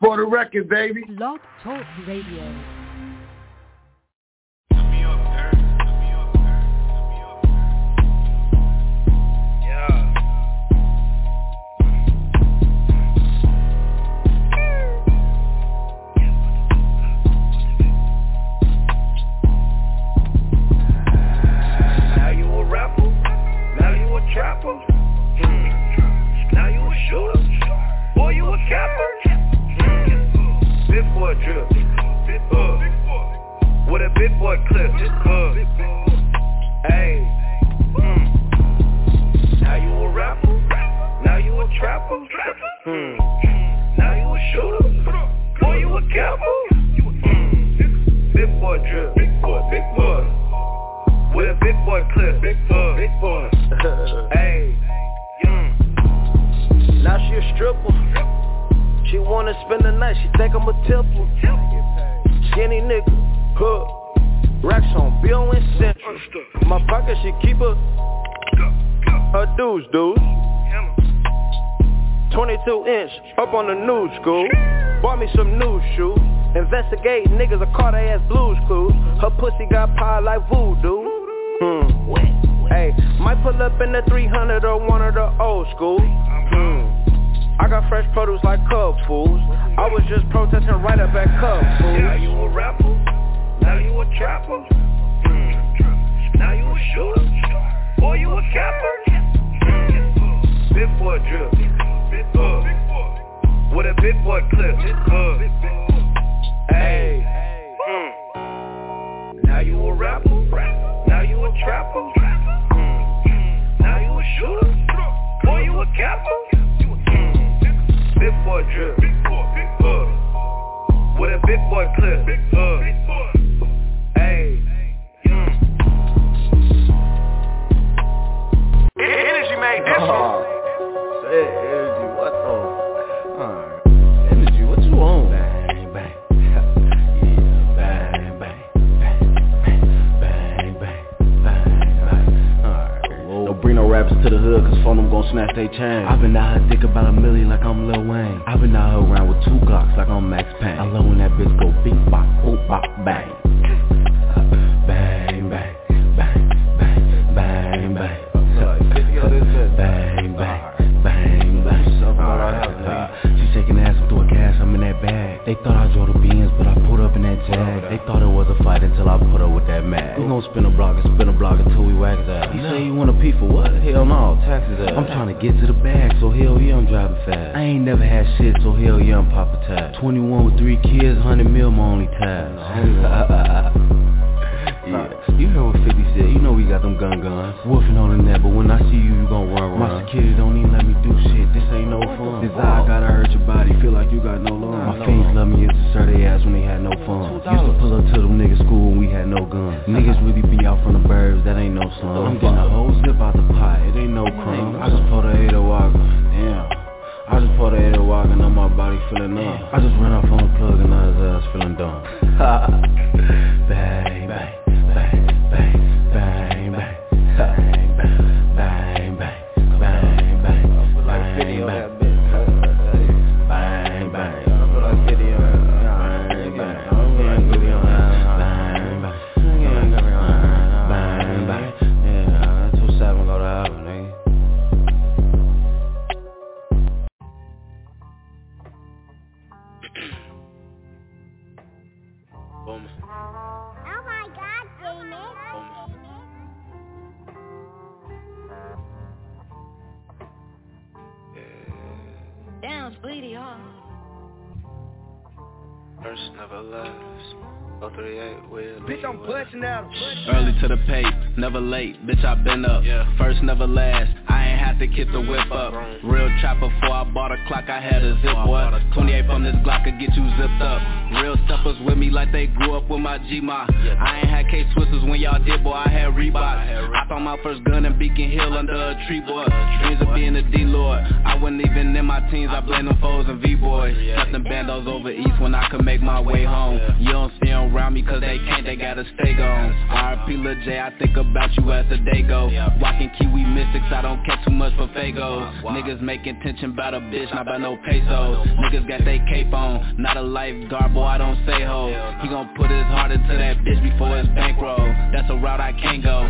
for the record, baby. Blog Talk Radio. Up on the new school, bought me some new shoes. Investigating niggas, I caught her ass Blue's Clues. Her pussy got power like voodoo. Hey, might pull up in the 300 or one of the old school. I got fresh produce like Cub Fools. I was just protesting right up at Cub Fools. Now you a rapper, now you a trapper. Now you a shooter, boy you a capper. Big boy drip, big boy. With a big boy clip, hey. Now you a rapper, now you a trapper. Now you a shooter, boy you a capper. Big boy drip, with a big boy clip, hey. Energy made this one. Energy, what the? Energy, what you on? Bang, bang. Yeah, bang, bang. Bang, bang. Bang, bang. Alright. Don't bring no rappers to the hood, cause phone them gon' snatch they chain. I've been out here thick about a million like I'm Lil Wayne. I've been out here around with 2 Glocks like I'm Max Payne. I love when that bitch go beat bop, boop bop, bang. Bang, bang. Bang, bang. Bang, bang. Bang, bang. Bang, bang. She shaking ass and threw a gas, I'm in that bag. They thought I drove the Benz, but I pulled up in that Jag. They thought it was a fight until I put up with that mag. We gon' spin a block until we whack his ass. He say you want a P for what? Hell no, taxes ass. I'm trying to get to the bag, so hell yeah, I'm driving fast. I ain't never had shit, so hell yeah, I'm poppin' tag. 21 with 3 kids, 100 mil my only task. Yeah, you know what 50 said, you know we got them guns. Woofing on the net, but when I see you, you gon' run. My security don't even let me do shit, this ain't no fun. Desire gotta hurt your body, feel like you got no love. My fiends love me, used to serve they ass when they had no fun. Used to pull up to them niggas school when we had no guns. Niggas really be out from the burbs, that ain't no slum. I'm getting a whole zip out the pot, it ain't no crumb. I just pulled a 8 walk, damn. I just pulled a 8 walk and on my body feeling numb. I just ran off on the plug and now his ass feeling dumb. Bang, bang. Bang, bang, bang, bang, bang, bang, bang, bang, bang, bang, bang, bang. First never last. 038 with bitch, I'm pushing out. Early to the pace, never late. Bitch, I been up. First never last. I ain't had to kick the whip up. Real trapper before I bought a clock. I had a zip boy. 28 from this Glock could get you zipped up. Real steppers with me like they grew up with my G-Ma. I ain't had K-Twisters when y'all did, boy. I had Reebok. I found my first gun in Beacon Hill under a tree, boy. Dreams of being a D-Lord. I wasn't even in my teens. I blame them foes and V-boys. Custom bandos over east when I could make my way home. You don't see them around me cause they can't, they gotta stay gone. R.I.P. Lil J, I think about you as the day go. Walking Kiwi Mystics, I don't care too much for Fagos. Niggas making tension about a bitch, not about no pesos. Niggas got they cape on, Not a lifeguard, boy, I don't say ho. He gon' put his heart into that bitch before his bankroll. That's a route I can't go.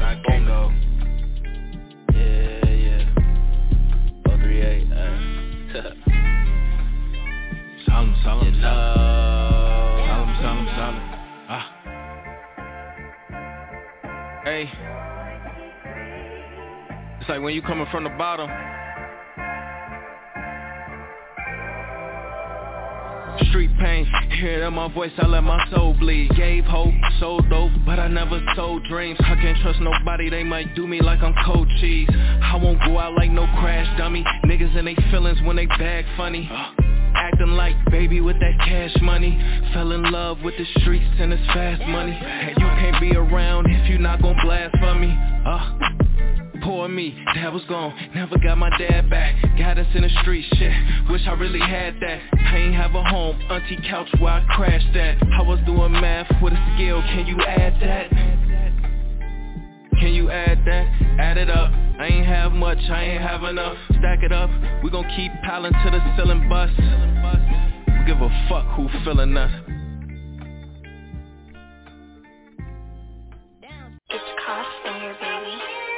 Yeah. 038, Solemn. Hey, it's like when you coming from the bottom. Street pain, hear it in my voice, I let my soul bleed. Gave hope, sold dope, but I never sold dreams. I can't trust nobody, they might do me like I'm cold cheese. I won't go out like no crash dummy. Niggas in they feelings when they bag funny. Acting like baby with that cash money. Fell in love with the streets and it's fast money. And you can't be around if you not gon' blast for me. Poor me, dad was gone, never got my dad back. Got us in the street, shit, wish I really had that. I ain't have a home, auntie couch where I crashed at. I was doing math with a scale, can you add that? Can you add that? Add it up, I ain't have much, I ain't have enough. Stack it up, we gon' keep piling to the ceiling bus. We give a fuck who feeling us. It's cost in here, baby.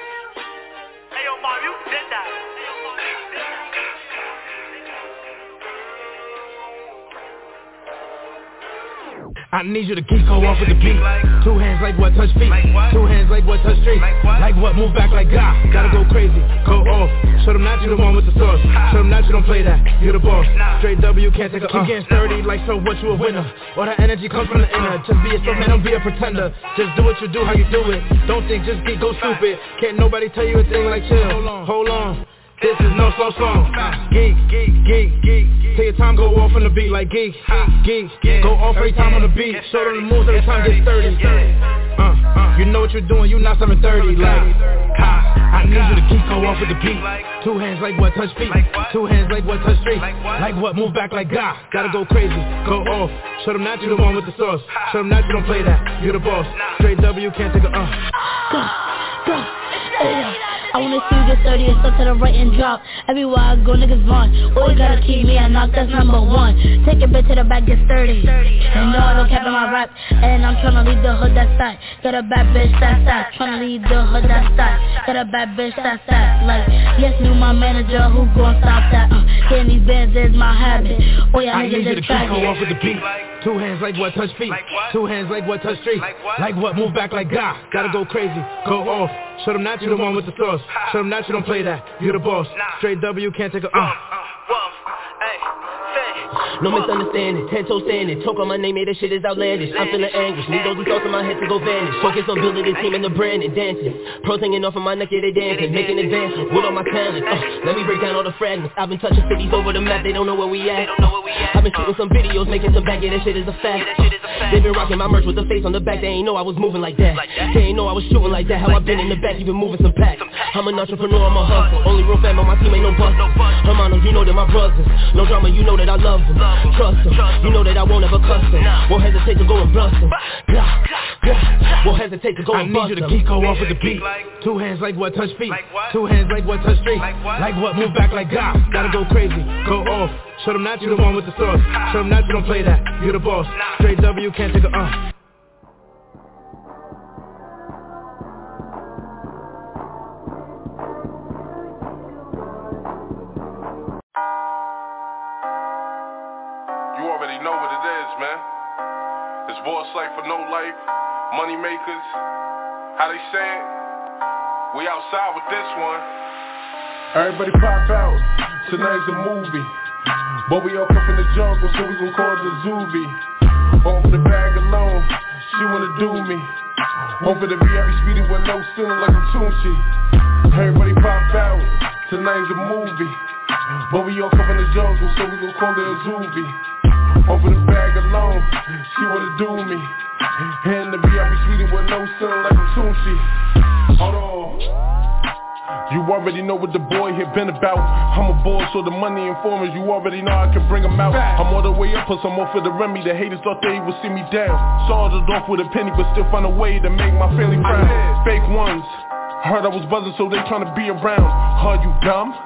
I need you to keep go off with the beat. Two hands like what touch feet. Two hands like what touch street. Like what move back like God. Gotta go crazy, go off. Show them not you the one with the sauce. Show them not you don't play that, you're the boss. Straight W, can't take a keep getting sturdy like so what you a winner. All that energy comes from the inner. Just be yourself, man, don't be a pretender. Just do what you do, how you do it. Don't think, just be, go stupid. Can't nobody tell you a thing like chill. Hold on. This is no slow song. Geek. Take your time, go off on the beat like geek. Go off every time on the beat. Show them the moves every time get sturdy. You know what you're doing, you not 730. Like, I need you to keep go off with the beat. Two hands like what touch feet. Two hands like what touch street. Like what move back like God. Gotta go crazy, go off. Show them not you the one with the sauce. Show them not you don't play that, you're the boss. Straight W, can't take a Go. I wanna see you get 30 and stuff to the right and drop. Everywhere I go, niggas run. Always gotta keep me a knock, that's number one. Take a bit to the back, get sturdy. And no, I don't cap in my rap. And I'm tryna leave the hood, that's that. Got a bad bitch, that's that. Tryna leave the hood, that's that. Got a bad bitch, that's that. Like, yes, knew my manager, who gon' stop that? Getting these bands is my habit. Oh yeah, niggas just try go off with the beat. Two hands like what touch feet. Two hands like what touch street. Like what move back like God. Gotta go crazy, go off. Show them not you the one with the sauce. Show them not you don't play that, you're the boss. Straight W, can't take a No misunderstanding, 10 toes standing. Talk on my name, that shit is outlandish. I'm feeling anguish, need those thoughts in my head to go vanish. Focus on building this team and the brand and dancing. Pros hanging off of my neck, yeah they dancing. Making advancements with all my talent. Let me break down all the fragments. I've been touching cities over the map, they don't know where we at. I've been shooting some videos, making some back, yeah that shit is a fact. They been rocking my merch with the face on the back, they ain't know I was moving like that. They ain't know I was shooting like that, how I been in the back, even moving some packs. I'm an entrepreneur, I'm a hustler. Only real fam on my team, ain't no bust. Hermanos, you know they're my brothers. No drama, you know that I love them. Trust them, you know that I won't ever cuss them. Won't hesitate to go and bust them. Won't hesitate to go and bust them. I need you to keep go off with the beat. Two hands like what touch feet. Two hands like what touch street. Like what move back like God. Gotta go crazy, go off. Show them not you the one with the sauce. Show them not you don't play that, you're the boss. Straight W, can't take a You already know what it is, man. It's boss life for no life, money makers. How they say it? We outside with this one. Everybody pop out, tonight's a movie. But we all come from the jungle, so we gon' call it the Zoobie. Over the bag alone, she wanna do me. Over the VIP speeding with no ceiling like a Tunchi. Everybody pop out, tonight's a movie. But we all come from the jungle, so we gon' call it a Zoobie. Over the bag alone, she wanna do me. In the VIP speeding with no ceiling like a Tunchi. Hold on. You already know what the boy here been about. I'm a boss, so the money informers, you already know I can bring them out. I'm all the way up, plus I'm off for the Remy. The haters thought they would see me down. Started off with a penny, but still find a way to make my family proud. Fake ones, heard I was buzzing, so they tryna be around. Are you dumb?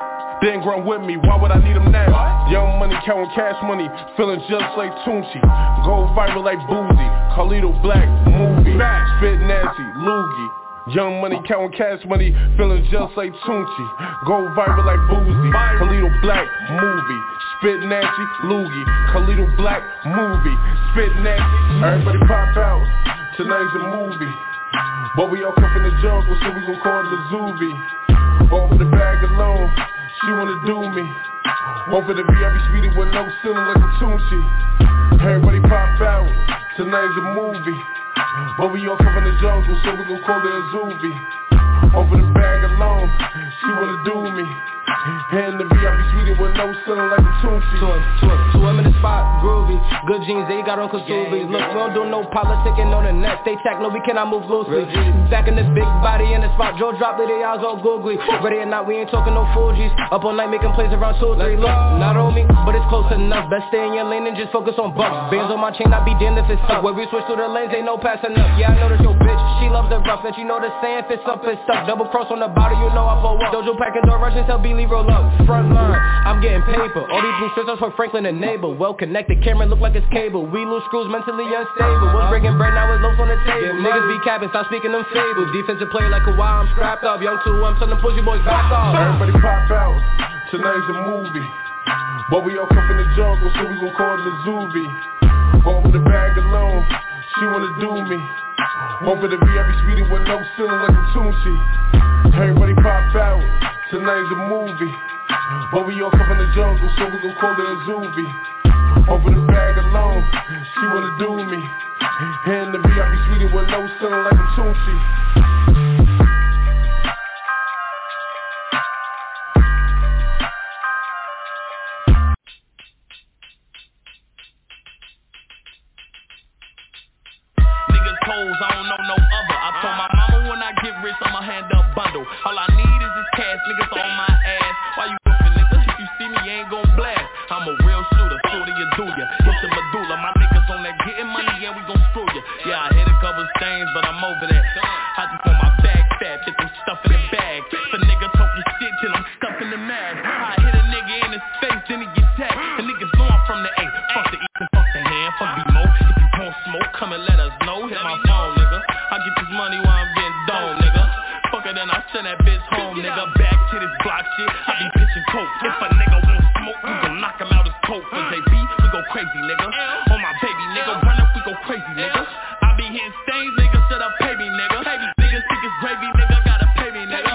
Didn't grow with me, why would I need them now? Young money, counting cash money, feeling just like Tunchi. Go viral like Boozy, Carlito Black, movie. Spit nasty, loogie. Young money, counting cash money, feeling just like Tunchi. Go viral like Boozy, Carlito Black, movie. Spit nasty, loogie. Carlito Black, movie. Spit nasty. Everybody pop out, tonight's a movie. But we all come from the jungle, so we gon' call it a Zuby. Over the bag alone, she wanna do me. Over the VIP speedy with no ceiling like a Tunchi. Everybody pop out, tonight's a movie. But we all come from the jungle, so we gon' call it a Zuby. Over the bag alone, she wanna do me. And the VIP suite with no ceiling like a Tunchi. So I'm in the spot, groovy. Good jeans, they got on Kasubi. Look, we don't do no politicking on the net. They check, no, we cannot move loosely. Back in the big body in the spot. Joe dropped it, they eyes all googly. Ready or not, we ain't talking no Fuji's. Up all night making plays around 2 or 3. Look, not on me, but it's close enough. Best stay in your lane and just focus on bucks. Bands on my chain, I be damned if it's stuck. Where we switch through the lanes, ain't no passing up. Yeah, I know that's your bitch. She loves the rough, and she know the saying, if it's up, it's stuck. Double cross on the body, you know I pull up. Dojo packing door rushing, tell Beanie roll up. Front line, I'm getting paper. All these blue shirts are for Franklin and Neighbor. Well connected, camera look like it's cable. We lose screws, mentally unstable. Was breaking bread, now it's loafs on the table. Niggas be capping, stop speaking them fables. Defensive player like Kawhi, I'm strapped up. Young 2, I'm telling pussy boys back off. Everybody pop out, tonight's a movie. But we all come from the jungle, so we gon' call it a Zuby. Over the bag alone, she wanna do me. Over the VIP speedy with no ceiling like a Tunchi. Everybody pop out, tonight's a movie. But we all come from the jungle, so we gon' call it a Zuby. Over the bag alone, she wanna do me. And the VIP suite with no ceiling like a Tunchi. Niggas hoes, I don't know no other. I told my mama when I get rich, I'ma hand her a bundle. All I need is this cash, niggas on my ass. Why you whipping, nigga? If you see me, you ain't gon' blast. I'm a real shooter, shooter you do ya. Hit the medulla, my niggas on that getting money, and we gon' screw ya. Yeah, I hit a couple stains, but I'm over that. I just want my bag fat, get them stuff in the bag. If a nigga talking shit, till I'm stuffing the mag. I hit a nigga in his face, then he get tagged. The niggas know I'm from the A. Fuck the East and fuck the hand, fuck B-Mo. If you want smoke, come and let us know. Hit my phone, nigga. I get this money while I'm getting dome, nigga. Fuck it, then I send that bitch home, nigga. Back to this block shit, I be pitching coke. If a nigga want smoke, we gon' knock him out his coat. For JB, we go crazy, nigga. On my baby, nigga, run up, we go crazy, nigga. I be hitting stains, nigga, shut up, pay me, nigga. Niggas think it's gravy, nigga, gotta pay me, nigga.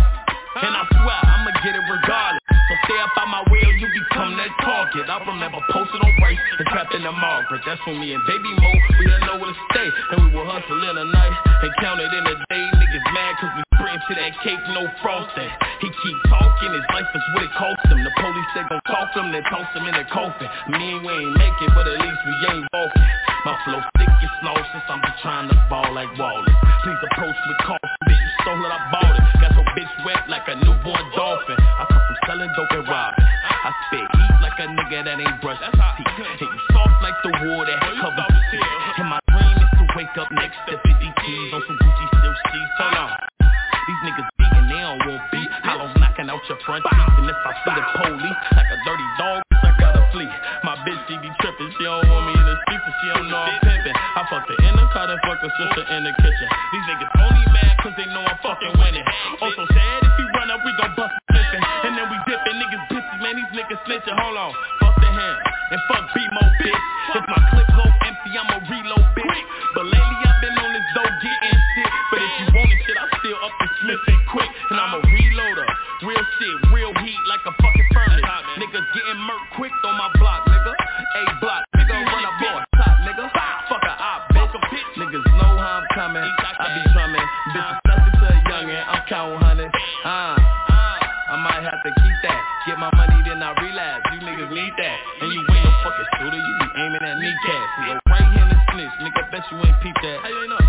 And I swear, I'ma get it regardless. So stay up out my way or you become that target. I remember posted on race and trapped in the Margaret. That's when me and Baby Mo, we didn't know where to stay. And we would hustle in the night and count it in the day. Niggas mad cause we sprint to that cake, no frosting. He keep talking, his life is what it cost him. The police said gon' talk him, then toss him in the coffin. Me and we ain't make it, but at least we ain't walking. My flow thick as nauseous, I'm just trying to ball like Wallace. Please approach with caution, bitch, you stole it, I bought it. Got your bitch wet like a newborn dolphin. I come from selling dope and robbing. I spit heat like a nigga that ain't brushed his teeth. And you soft like the wool that covers the sea. And my dream is to wake up next to 50 G's on some Gucci silk sheets. Hold on. These niggas beating, they don't want beat. Hollows knocking out your front teeth. And if I see the police like a dirty dog, I gotta flee. My bitch, she be tripping. She don't want me in the streets and she don't know I'm pimping. I fucked her in the car and fucked her sister in the kitchen. These niggas only mad cause they know I'm fucking winning. Also sad if we run up, we gon' bust flipping. And then we dipping, niggas bitches, man, these niggas snitching. Hold on, fuck the hand and fuck B-Mo, bitch. If my clip go empty, I'ma reload, bitch. But lately I've been on this dope getting shit. But if you want this shit, I still up the Smith and quick. And I'm a reloader, real shit, real heat like a fucking furnace. Niggas getting murked quick on my block, nigga. A-block, nigga, run a boy, top, nigga. Fuck a op, bitch. Niggas know how I'm coming, I be drumming. Bitches nothing to a youngin', I'm counting hundreds. I might have to keep that. Get my money, then I relapse. You niggas need that. And you ain't no fucking shooter, you be aiming at kneecaps. You go right here in the snitch, nigga, bet you ain't peep that. How you ain't know?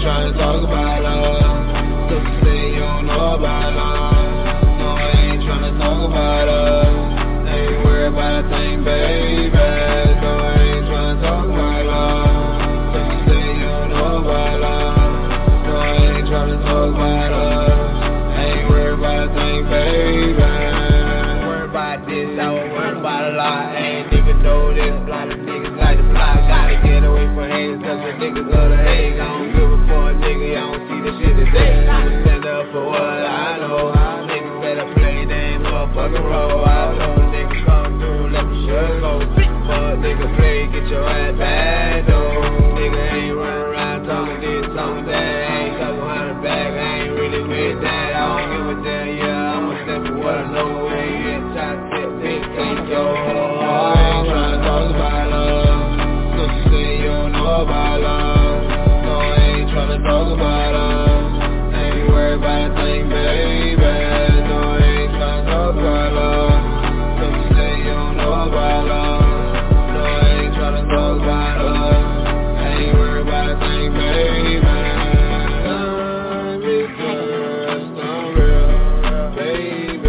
tryna talk about us. Cause you say you don't know about us. No, I ain't tryna talk about us. Ain't worried about a thing, baby. No, I ain't tryna talk about us. Cause you say you don't know about us. No, I ain't tryna talk about us. Ain't worried about a thing, baby. Worried about this, I was worried about a lot. Ain't even know this, a lot of niggas like to fly. Gotta get away from haters, cause the niggas love to hate. I don't give a for a nigga, I don't see the shit today. I'ma stand up for what I know. Niggas better play their motherfucking role. I know niggas come through, let me shut go. Fuck nigga play, get your ass back though. Nigga ain't running around talking this, talking that. Ain't talking behind the back, I ain't really with that. I don't give a damn, yeah, I'ma stand for what I know. Ain't get shot, bitch, ain't yo. I ain't tryna talk about love. Cause you say you don't know about love. No, I ain't tryna talk about love. Ain't worried about a thing, baby. No, I ain't tryna talk about love. Cause you say you don't know about love. No, I ain't tryna talk about love. Ain't worried about a thing, baby. Time is just unreal, baby.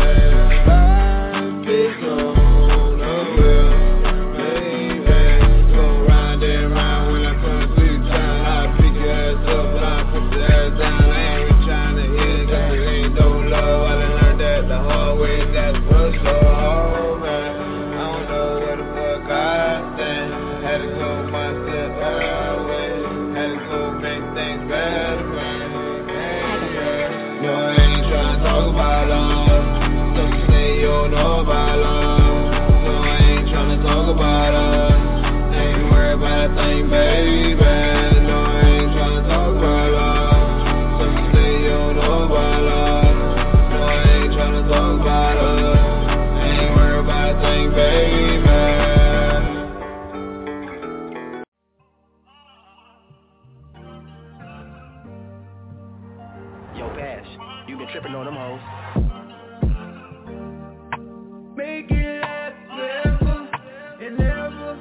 Life is on a wheel, baby. Go round and round when I come to you, tryna pick your ass up, but I put your ass down. I ain't really tryna hit it, cause it ain't no love. I done learned that the hard way, that's for sure, man. I don't know where the fuck I stand. Had to go my step away. Had to go make things better, man. No, I ain't tryna talk about love. Cause you say you don't know about love. No, I ain't tryna talk about us. Ain't worried about a thing, baby. No, I ain't tryna talk about love. Cause you say you don't know about love. No, I ain't tryna talk about us. Ain't worried about a thing, baby. Yo, Bash, you been tripping on them hoes. Make it last forever and ever,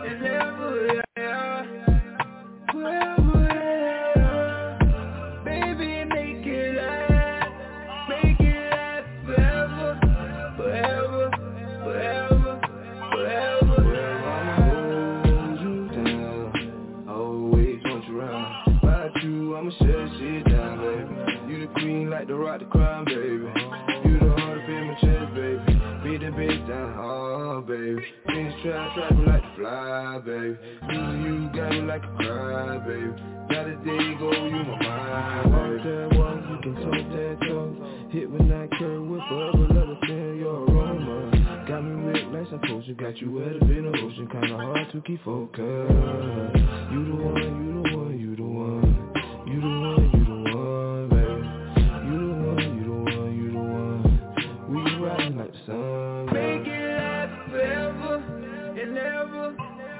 yeah. Forever, yeah. Baby, make it last forever, forever, forever, forever. I'ma hold you down, always want you around. About you, I'ma shut shit down, baby. You the queen like the rock, the crown, baby. You the heart up in my chest, baby. Beat the bitch down hard, baby. Things try me like to fly, baby. You got me like a cry, baby. Got a day go, you my mind, baby. Walk that walk, you can talk that talk. Hit when I curve with forever, let her feel your aroma. Got me wet like some potion, got you wet up in the ocean. Kinda hard to keep focused. You the one, you the one, you the one. You the one, you the one, baby. You the one, you the one, you the one. We riding like the sun, baby. Make it last forever and ever,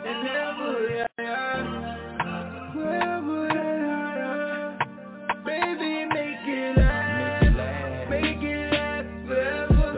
yeah. Forever, yeah. Baby, make it last forever,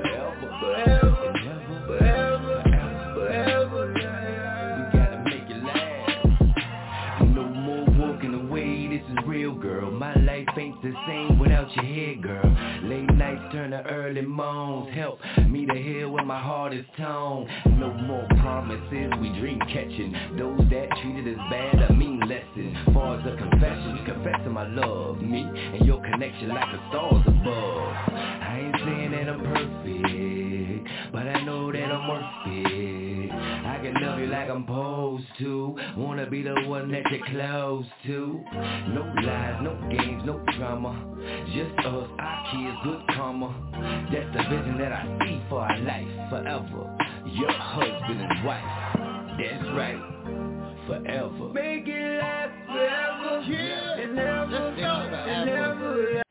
forever, yeah. We gotta make it last. No more walking away, this is real, girl. My life ain't the same without your head, girl. Late nights turn to early moans. Help me to hear when my heart is torn. No more promises, we dream catching. Those that treated us bad, I mean lesson. Far as a confession, confessing my love. Me and your connection like the stars above. I ain't saying that I'm perfect, but I know that I'm worth it. I can love you like I'm supposed to. Wanna be the one that you're close to. No lies, no games, no drama. Just us, our kids, good karma. That's the vision that I see for our life forever. Your husband and wife. That's right. Forever. Make it last forever, yeah. And ever, yeah.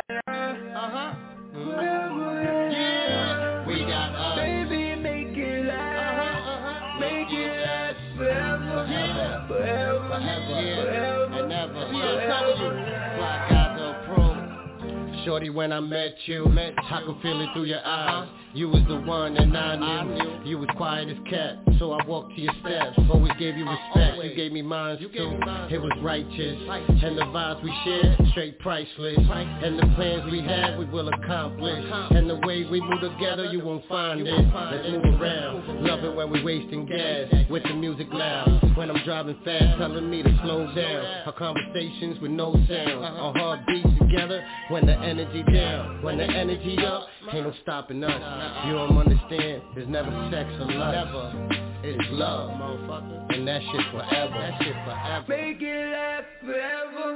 Forever, yeah. We got baby, make it last. Make it last forever, yeah. Forever, forever, and never. Forever. Black Eyes Pro. Shorty, when I met you, I could feel it through your eyes. You was the one and I knew. You was quiet as cat, so I walked to your steps. Always gave you respect, you gave me mine too. It was righteous, and the vibes we shared, straight priceless. And the plans we had, we will accomplish. And the way we move together, you won't find it. Let's move around, love it when we wasting gas, with the music loud. When I'm driving fast, telling me to slow down. Our conversations with no sound, our heartbeats together. When the energy down, when the energy up, ain't no stopping us. You don't understand, there's never sex or lust. Never. It's love, motherfucker. And that shit forever. That shit forever. Make it last forever.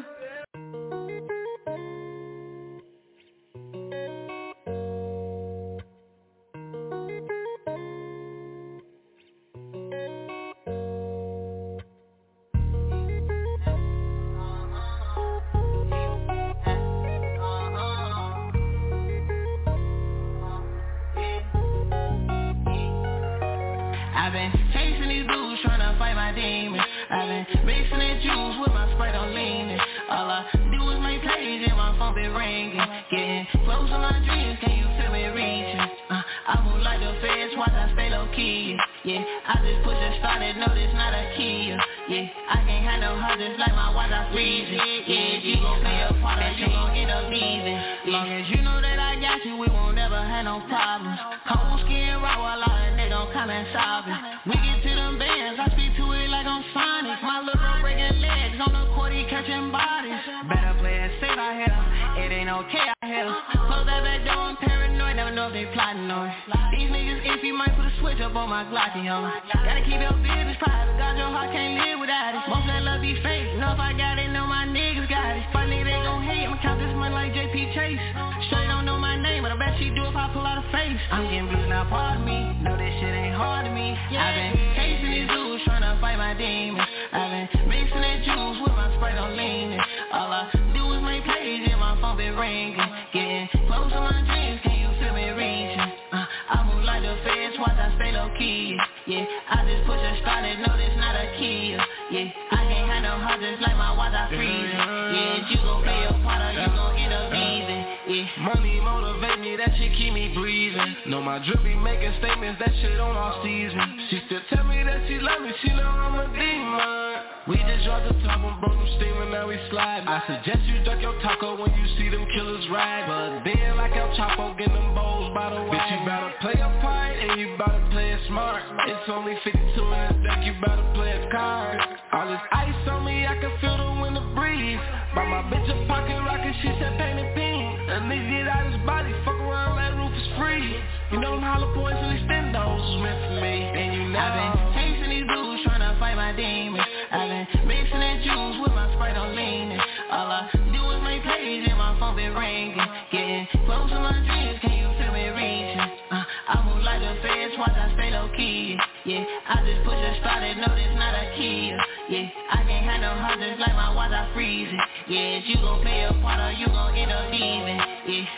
I've been chasing these blues, trying to fight my demons. I've been mixing that juice with my Sprite on leaning. All I do is make plays and my phone be ringing. Getting close to my dreams, can you feel me reaching? I move like the feds, watch I stay low key. Yeah, I just push a start and know this not a key. Yeah, I can't handle her just like my watch I freeze it. Yeah, you gon' play a part and you gon' end up leaving. Long as you know that I got you, we won't ever have no problems. Cold skin, rock while all and they gon' come and solve it. We get to them bands, I speak to it like I'm Sonic. My little bro breaking legs on the court, he catching bodies. Better play it safe out here, it ain't okay out here. Close that back door, I'm paranoid, never know if they plotting on it. These niggas iffy, might put a switch up on my Glocky, yo. Gotta keep your business private, God, your heart can't live without it. Most of that love be fake, know if I got it, know my niggas got it. Fuck nigga, they gon' hate, I'ma count this money like JP Chase. Sure you don't know my name, but I bet she do if I pull out a face. I'm getting blues, now pardon me, know this shit ain't hard to me. I've been chasing these dudes, trying to fight my demons. I've been mixing that juice with my Sprite on leaning. All I do is make plays and my phone be ringing. Getting close to my dreams, can you feel me reaching? I move like the feds, watch I stay low key. Yeah, I just push a start and know this not a key. Yeah, I can't handle her just like my watch I freeze. Yeah, you gon' play a part or you gon' end up leaving. Yeah, money motivate me, that shit keep me breathing. Know my drip be making statements, that shit on all season. She still tell me that she love me, she know I'm a demon. We just dropped the top and broke them steaming, now we slide. I suggest you duck your taco when you see them killers ride. But then like El Chapo, get them bowls by the way. Bitch, you better play a part and you better play it smart. It's only 52 in the deck, you better play a card. All this ice on me, I can feel the wind to breathe. Buy my bitch a pocket rocket, she said painted pink. A nigga get out his body, fuck around, that roof is free. You know them hollow points and extendos was meant for me. And you know I've been chasing these dudes, trying to fight my demons. I've been mixing that juice with my Sprite on leaning. All I do is make plays and my phone be ringing. Getting close to my dreams, can you feel me reaching? I move like the feds, watch I stay low key. Yeah, I just push a start and know this not a key. Yeah, I can't handle her just like my watch I freeze it. Yeah, you gon' play a part or you gon' end up leaving. Yeah.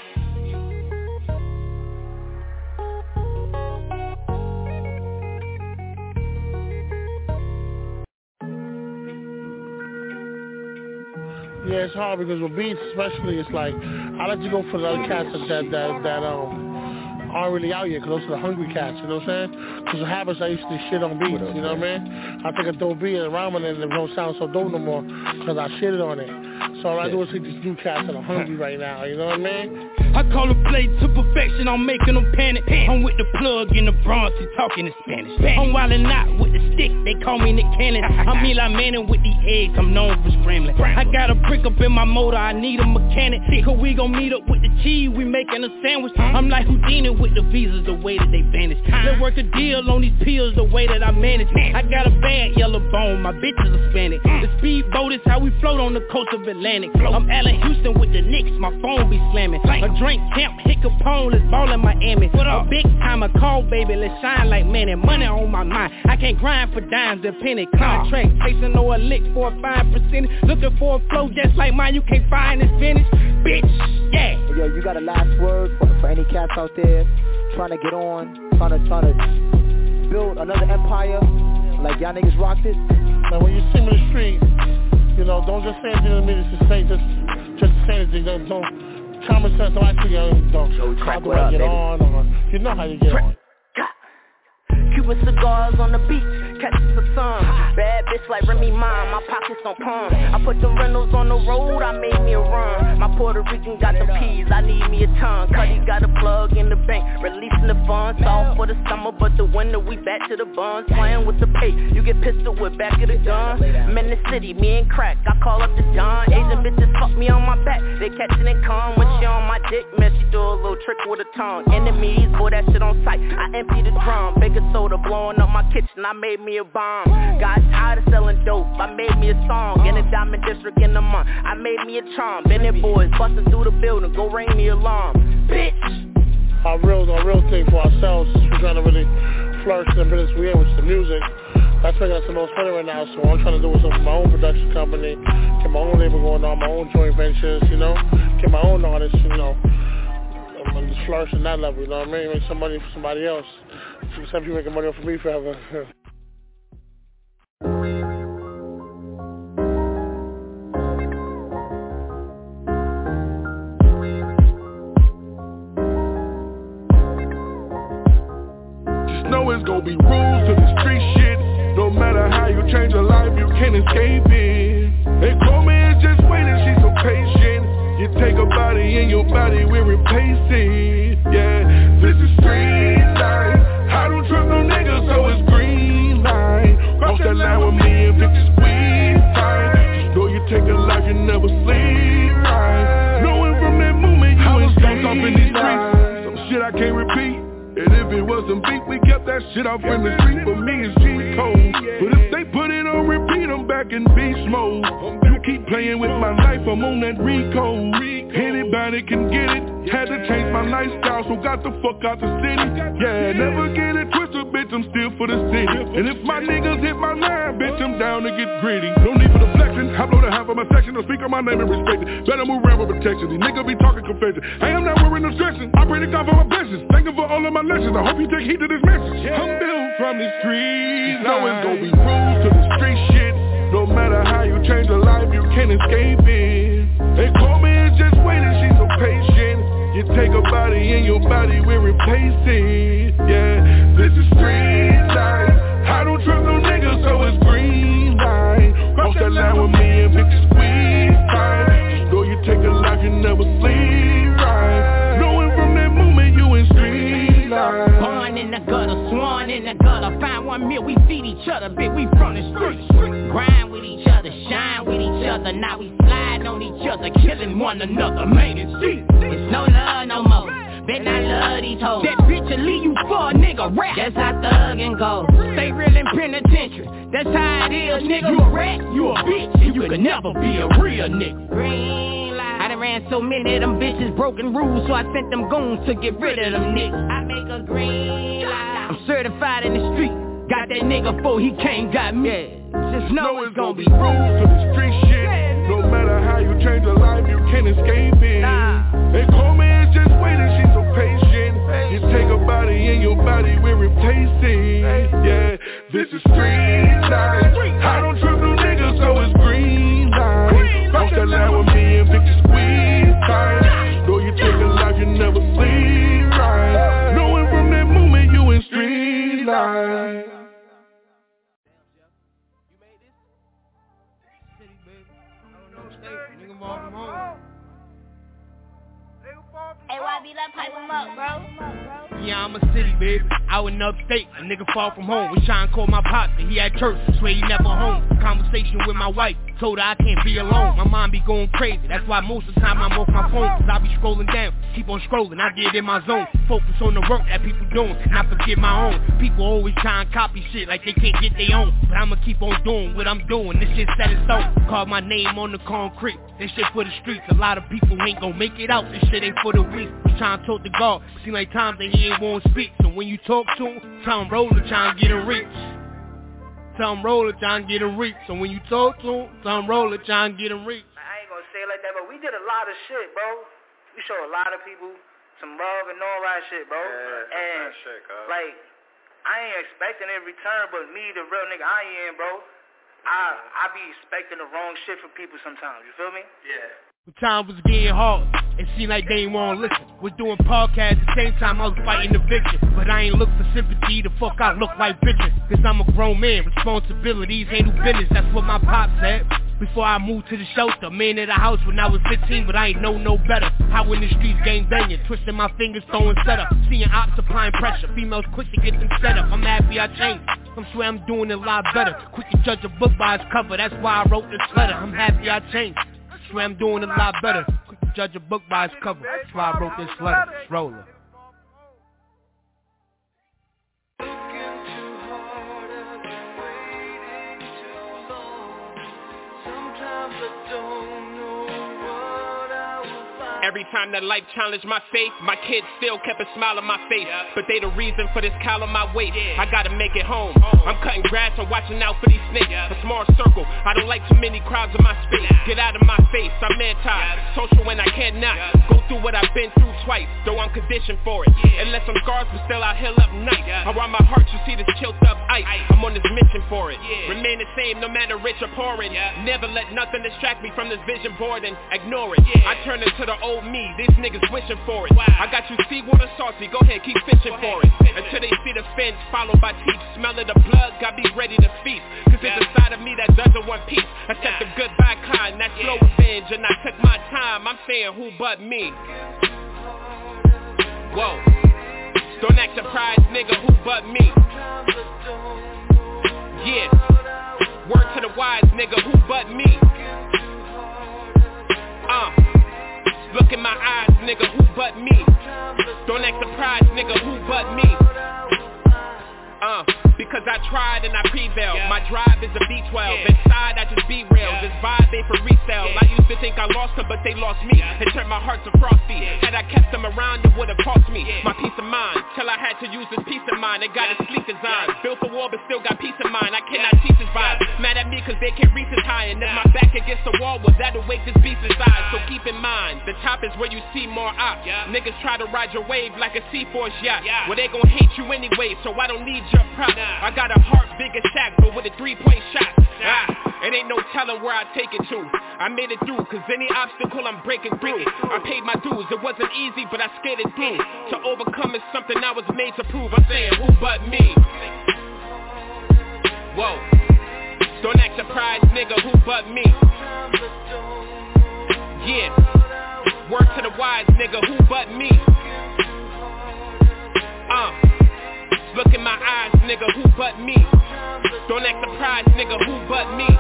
Yeah, it's hard because with beats especially, it's like, I let you go for the other cats that aren't really out yet, because those are the hungry cats, you know what I'm saying? Because the habits I used to shit on beats, you know what I mean? I take a dope beat and rhyme on it and it don't sound so dope no more, because I shitted on it. So all I do is take these new cats that are hungry right now, you know what I mean? I call a play to perfection, I'm making them panic. I'm with the plug in the Bronx, he talking in Spanish. I'm wildin' out with the stick, they call me Nick Cannon. I'm Eli Manning with the eggs, I'm known for scrambling. I got a brick up in my motor, I need a mechanic. Cause we gon' meet up with the cheese, we making a sandwich. I'm like Houdini with the visas, the way that they vanish. Let's work a deal on these pills, the way that I manage. I got a bad yellow bone, my bitch is Hispanic. The speedboat is how we float on the coast of Atlantic. I'm Allen Houston with the Knicks, my phone be slamming. A drink camp, Hick Capone, let's ball in Miami. A big time, a call, baby, let's shine like Manny. Money on my mind, I can't grind for dimes and penny. Contract, chasing no a lick for a 5%. Looking for a flow just like mine, you can't find this finish. Bitch, yeah. Yo, you got a last word for any cats out there trying to get on, trying to build another empire like y'all niggas rocked it? Now when you see me in the street, you know, don't just say anything to me, just say anything, don't common sense. So actually, don't how do I get on, or you know how you get on. Cuban cigars on the beach, catching the sun. Bad bitch like Remy Ma, my pockets on palm. I put them rentals on the road, I made me a run. My Puerto Rican got the peas, I need me a ton. Cuddy got a plug in the bank, releasing the funds. All for the summer, but the winter we back to the buns. Playing with the pay, you get pistol with back of the gun. I'm in the city, me and crack, I call up the John. Asian bitches fuck me on my back, they catching and come. When she on my dick, man, she do a little trick with a tongue. Enemies, boy, that shit on sight, I empty the drum. Bigger soda blowing up my kitchen, I made me a bomb. Got tired of selling dope, I made me a song. In the Diamond District in a month, I made me a charm. Bennett boys busting through the building, go ring the alarm. Bitch! Our real thing for ourselves is we're trying to really flourish in the business we in, which is the music. That's making us the most money right now, so what I'm trying to do is open my own production company, get my own label going on, my own joint ventures, you know, get my own artists, you know. I'm just flourishing that level, you know what I mean? Make some money for somebody else. Some people making money off of me forever. Just know it's gonna be rules to the street shit. No matter how you change your life, you can't escape it. And Chroma is just waiting, she's so patient. You take a body and your body will replace it. Yeah, this is street life. I don't trust no niggas, so it's green light. Cross that line with me and bitches squeeze tight. Just know you take a life, you never sleep right. Knowing from that moment you was dumped off in these streets. Some shit I can't repeat. And if it wasn't beat, we kept that shit off in the street. For me it's G-Code. But if they put it on repeat, I'm back in beast mode. You keep playing with my life, I'm on that Rico. Anybody can get it. Had to change my lifestyle, so got the fuck out the city. Yeah, never get it twisted, bitch, I'm still for the city. And if my niggas hit my line, bitch, I'm down to get gritty. No need for the flexing, I blow the half of my section. Don't speak on my name and respect it. Better move around with protection, these niggas be talking confession. I am not worried, no stressing, I pray to God for my blessings. Thank you for all of my lessons, I hope you take heed to this message. I'm built from the streets, now it's gonna be rules to the street shit. No matter how you change your life, you can't escape it. And Chroma is just waiting, she's so patient. You take a body and your body will replace it. Yeah, this is street life. I don't trust no niggas, so it's green light. Cross that line with me and bitches squeeze tight. Just know you take a life, you never sleep right. Knowing from that moment you in street life. Born in the gutter, sworn in the gutter. Find one meal, we feed each other, bitch, we from the streets. Grind with each other, shine with each other. Now we slide on each other, killing one another. Man, it's no love no more. Bet I love these hoes. That bitch will leave you for a nigga rap. That's how thuggin' go. Stay real in penitentiary. That's how it is, nigga. You a rat, you a bitch, and you can never be a real nigga. Green light. I done ran so many of them bitches, broken rules, so I sent them goons to get rid of them niggas. I make a green light. I'm certified in the street. Got that nigga before he came, got me. Just know it's gonna be rules to the street shit. No matter how you change your life, you can't escape it. And Chroma is just waiting, she's so patient. You take a body and your body will replace it. Yeah, this is street life. I don't trust no niggas, so it's green light. Cross that line with me and bitches squeeze tight. Know you take a life, you never sleep right. Knowing from that moment you in street life. Hey, YB, let's pipe him up, bro. Yeah, I'm a city, baby. Out in upstate, a nigga far from home. Was trying to call my pops, and he at church, swear he never home. Conversation with my wife, told her I can't be alone. My mind be going crazy, that's why most of the time I'm off my phone. Cause I be scrolling down, keep on scrolling, I get in my zone. Focus on the work that people doing, not forget my own. People always try and copy shit like they can't get their own. But I'ma keep on doing what I'm doing, this shit set in stone. Carve my name on the concrete, this shit for the streets. A lot of people ain't gon' make it out, this shit ain't for the weak. We trying to talk to God, seem like times that he ain't won't speak. So when you talk to him, tell him roll it, try and get a reach. Tell him roll it, try and get a reach. So when you talk to him, tell him roll it, try and get a reach. I ain't gonna say it like that, but we did a lot of shit, bro. We show a lot of people some love and all that shit, bro. Yeah, and that shit, like, I ain't expecting it in return, but me, the real nigga I am, bro, I be expecting the wrong shit from people sometimes, you feel me? Yeah. The time was getting hard, It seemed like they ain't wanna listen. Was doing podcasts at the same time I was fighting eviction. But I ain't look for sympathy, the fuck I look like bitches. Cause I'm a grown man, responsibilities ain't no business, that's what my pop said. Before I moved to the shelter, man at the house when I was 15, but I ain't know no better. How in the streets gang banging, twisting my fingers, throwing setup. Seeing ops applying pressure, females quick to get them set up. I'm happy I changed, I swear I'm doing it a lot better. Quick to judge a book by its cover, that's why I wrote this letter. I'm happy I changed, I swear I'm doing it a lot better. Quick to judge a book by its cover, that's why I wrote this letter. Roller. Every time that life challenged my faith, my kids still kept a smile on my face. But they the reason for this cowl on my waist. I gotta make it home. I'm cutting grass and watching out for these snakes. A small circle, I don't like too many crowds in my space. Get out of my face, I'm anti-social when I cannot go through what I've been through twice, though I'm conditioned for it. And left some scars, but still I heal up nice. Around my heart, you see this chilled up ice. I'm on this mission for it. Remain the same no matter rich or poor. Never let nothing distract me from this vision board and ignore it. I turn into the old me, these niggas wishing for it. I got you seawater salty, go ahead, keep fishing for it. Until they see the fence, followed by teeth. Smell of the blood, got me ready to feast. Cause there's a side of me that doesn't want peace. Except the goodbye kind, that slow revenge. And I took my time, I'm saying who but me. Whoa, don't act surprised, nigga, who but me. Yeah, word to the wise, nigga, who but me. Look in my eyes, nigga, who but me? Don't act surprised, nigga, who but me? Because I tried and I prevailed. My drive is a V12. Inside I just be real. This vibe ain't for resale. I used to think I lost them, but they lost me. It turned my heart to frosty. Had I kept them around, it would've cost me my peace of mind. Till I had to use this peace of mind. It got a sleek design. Built for war, but still got peace of mind. I cannot teach this vibe. Mad at me cause they can't reach this high. And if my back against the wall, well, that'll wake this beast inside. So keep in mind, the top is where you see more ops. Niggas try to ride your wave like a C-Force yacht. Well, they gon' hate you anyway, so I don't need your prop. I got a heart big as Shaq, but with a 3-point shot. It ain't no telling where I take it to. I made it through, cause any obstacle I'm breaking through. I paid my dues, it wasn't easy, but I skated through. To overcome is something I was made to prove. I'm saying who but me. Whoa, don't act surprised, nigga, who but me? Yeah, word to the wise, nigga, who but me? Look in my eyes, nigga, who but me? Don't act surprised, nigga, who but me?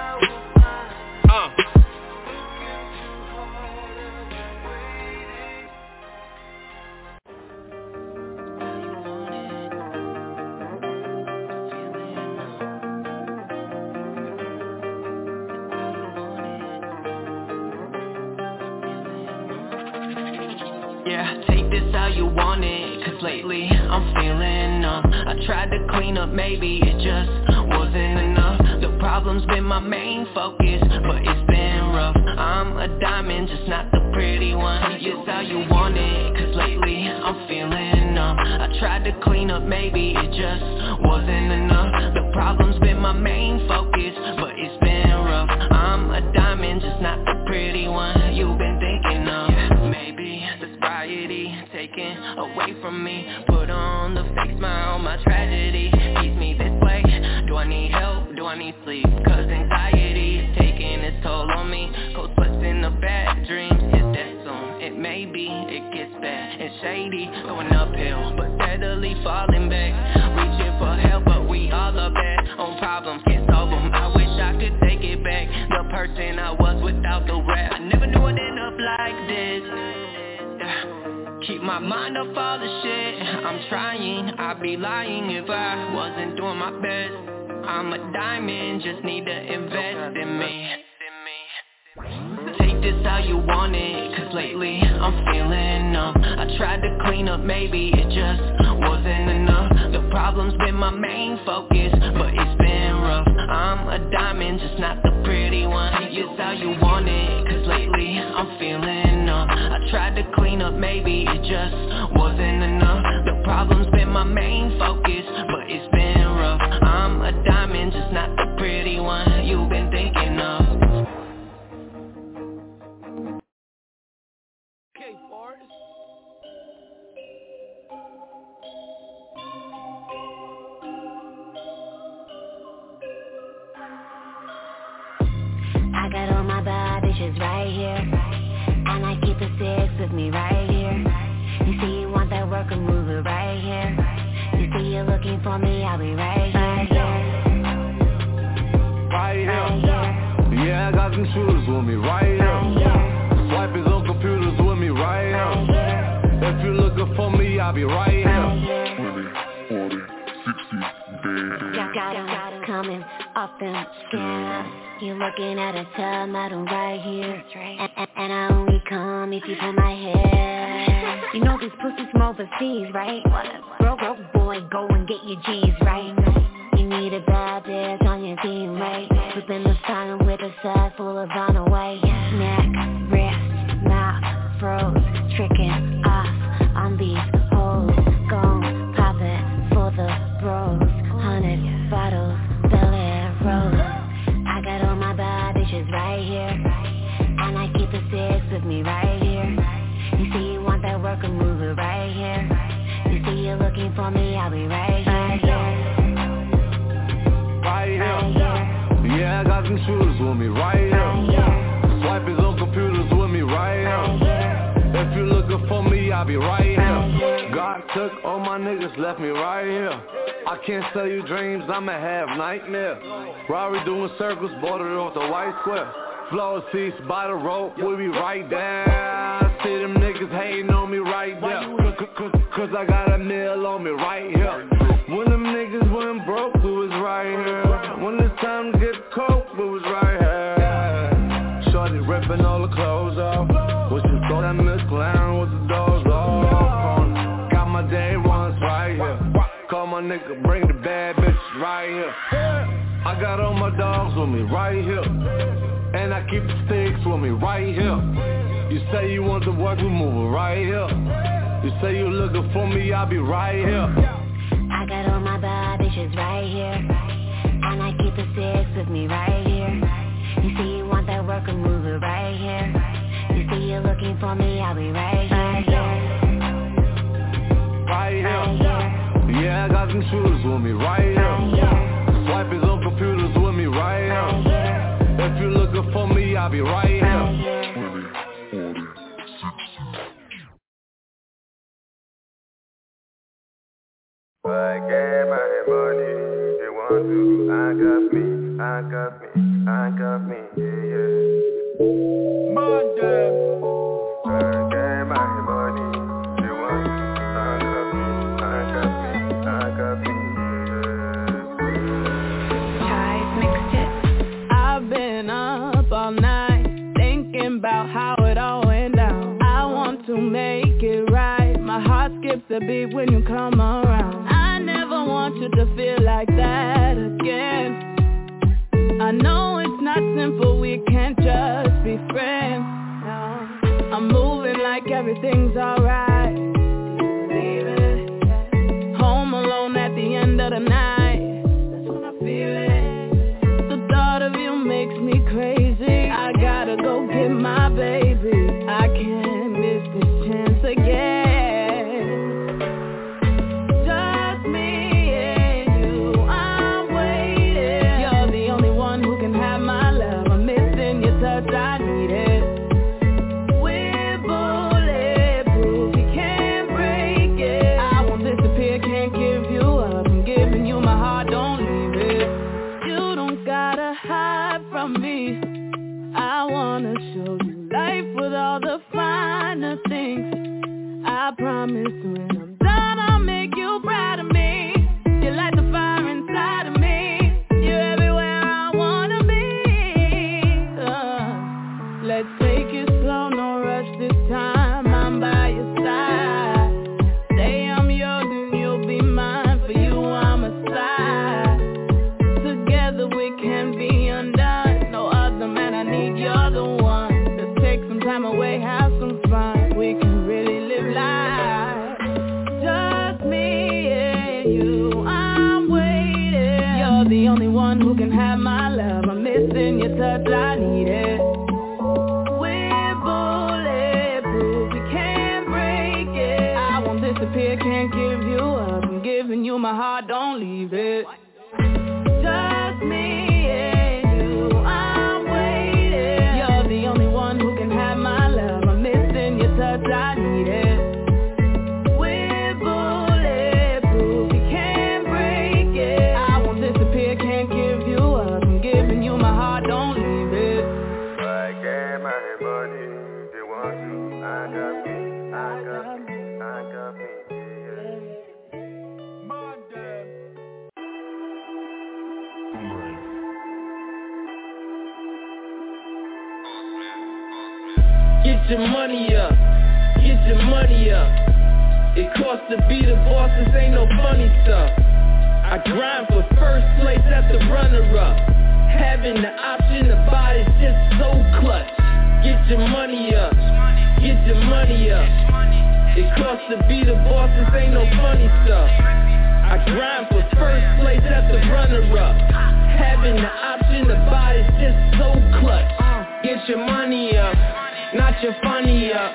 Yeah, take this how you want it, cause lately I'm feeling numb. I tried to clean up, maybe it just wasn't enough. The problem's been my main focus, but it's been rough. I'm a diamond, just not the pretty one. Take this how you want it, cause lately I'm feeling numb. I tried to clean up, maybe it just wasn't enough. The problem's been my main focus, but it's been rough. I'm a diamond, just not the pretty one you've been thinking of. Maybe the sobriety taken away from me. Put on the fake smile, my tragedy keeps me this way. Do I need help? Do I need sleep? Cause anxiety is taking its toll on me. Cold sweats in the bad dreams, hit that soon. It may be, it gets bad and shady, going uphill, but steadily falling back. Reaching for help, but we all are bad on problems, can't solve them. I wish I could take it back, the person I was without the rap. I never knew I'd end up like this. Keep my mind off all the shit I'm trying, I'd be lying if I wasn't doing my best. I'm a diamond, just need to invest in me. Take this how you want it, cause lately I'm feeling numb. I tried to clean up, maybe it just wasn't enough. The problem's been my main focus, but it's been rough. I'm a diamond, just not the pretty one. Take this how you want it, cause lately I'm feeling numb. I tried to clean up, maybe it just wasn't enough. The problem's been my main focus, but it's been rough. I'm a diamond, just not the pretty one you've been thinking of. Okay, Forrest. I got all my bad bitches right here, and I keep the six with me right here. You see you want that work, and move it right here. You see you're looking for me, I'll be right here. Right here. Yeah, I got some shooters with me right here. Swipers on computers with me right here. If you're looking for me, I'll be right here. 20, 40, 60, got 'em coming off them scams. You looking at a tub model right here, and I only come if you pull my hair. You know this pussy's from overseas, right? Broke boy, go and get your G's right. You need a bad bitch on your team, right? Flipping the phone with a set full of runaway. Neck, wrist, mouth, froze, tricking off on these hoes. Gon' pop it for the bros. 100 bottles, Bel Air Rose. I got all my bad bitches right here, and I keep the six with me right here. You see you want that work, and move it right here. You see you're looking for me, I'll be right here. Right here. Yeah, I got some shooters with me right here. Swipers on computers with me right here. If you're looking for me, I'll be right here. God took all my niggas, left me right here. I can't sell you dreams, I'ma have nightmare. Rari doing circles, bordered off the white square. Floor seats by the rope, we'll be right there. I see them niggas hating on me right there. Cause I got a meal on me right here. When them niggas went broke, we was right here. When it's time to get coke, we was right here. Shorty ripping all the clothes off. What you thought that Miss Clown with the doors off? Got my day ones right here. Call my nigga, bring the bad bitch right here. I got all my dogs with me right here, and I keep the sticks with me right here. You say you want to work, we move it right here. You say you looking for me, I'll be right here. I got all my bad bitches right here, and I keep the six with me right here. You see you want that work, and move it right here. You see you're looking for me, I'll be right here. Right here. Yeah, I got some shooters with me right here. Swipers on computers with me right here. If you're looking for me, I'll be right here. 20, 40, 60. I get my money, they want to handcuff me, yeah. Monday. I get my money, they want to handcuff me, yeah. I've been up all night, thinking about how it all went down. I want to make it right, my heart skips a beat when you come around. I never want you to feel like that again. I know it's not simple, we can't just be friends. No. I'm moving like everything's alright. Home alone at the end of the night. That's when I feel it. The thought of you makes me crazy. I gotta go get my baby. I can't miss this chance again. I need it. We're bulletproof, you can't break it. I won't disappear, can't give you up. I'm giving you my heart, don't leave it. You don't gotta hide from me. I wanna show you life with all the finer things. I promise when I'm done, I'll make you proud of me. You light the fire inside of me. You're everywhere I wanna be. Let's take it slow, no rush this time. I'm by your side. Say I'm yours and you'll be mine. For you I'm a slide. Together we can be undone. No other man, I need, you're the one. Let's take some time away, have some fun. We can really live life. Just me and you, I'm waiting. You're the only one who can have my love. I'm missing your touch, I need it. Bulletproof, we can't leave it. Just me and you, I'm waiting. You're the only one who can have my love. I'm missing your touch, I need it. We're bulletproof, you can't break it. I won't disappear, can't give you up. I'm giving you my heart, don't leave it. I get my money, they want you, I got me, I got me, I got me. Get your money up, get your money up. It costs to be the boss, this ain't no funny stuff. I grind for first place after runner-up. Having the option to buy is just so clutch. Get your money up, get your money up. It costs to be the boss, this ain't no funny stuff. I grind for first place after runner-up. Having the option to buy is just so clutch. Get your money up, not your funny up.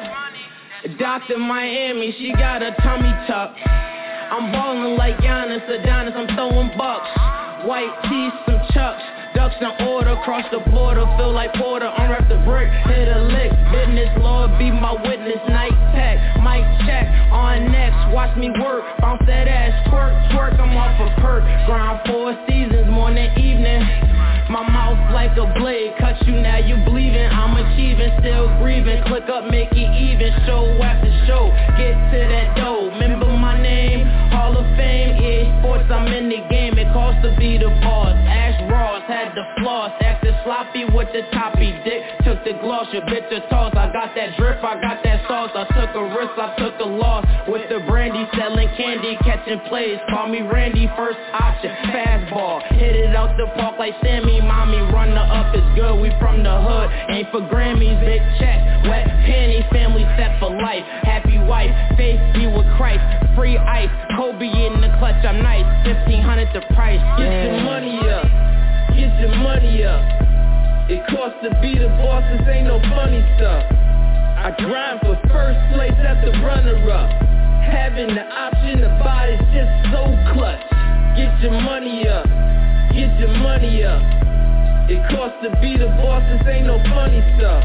Dr. Miami, she got a tummy tuck. I'm ballin' like Giannis, Adonis, I'm throwing bucks. White tees, some chucks, ducks in order, cross the border, feel like Porter, unwrap the brick, hit a lick, business, Lord be my witness, night tech, mic check, on next, watch me work, bounce that ass, twerk, twerk, I'm off a perk, grind 4 seasons, morning, evening. My mouth like a blade, cut you now you bleeding. I'm achieving, still grieving. Click up, make it even. Show after show, get to that dough. Remember my name, Hall of Fame. EA Sports, I'm in the game. It costs to be the boss. Ash Ross had the floss, acted sloppy with the toppy dick. Took the gloss, your bitch a toss. I got that drip, I got that sauce. I took a risk, I took a loss. With the brandy, selling candy, catching plays. Call me Randy, first option, fastball. Hit it out the park like Sammy. Mommy, runner up is good, we from the hood. Ain't for Grammys, big check. Wet panties, family set for life. Happy wife, faith be with Christ. Free ice, Kobe in the clutch, I'm nice. 1,500 the price. Get your money up, get your money up. It costs to be the boss, this ain't no funny stuff. I grind for first place after runner-up. Having the option to buy is just so clutch. Get your money up, get your money up. It costs to be the boss, this ain't no funny stuff.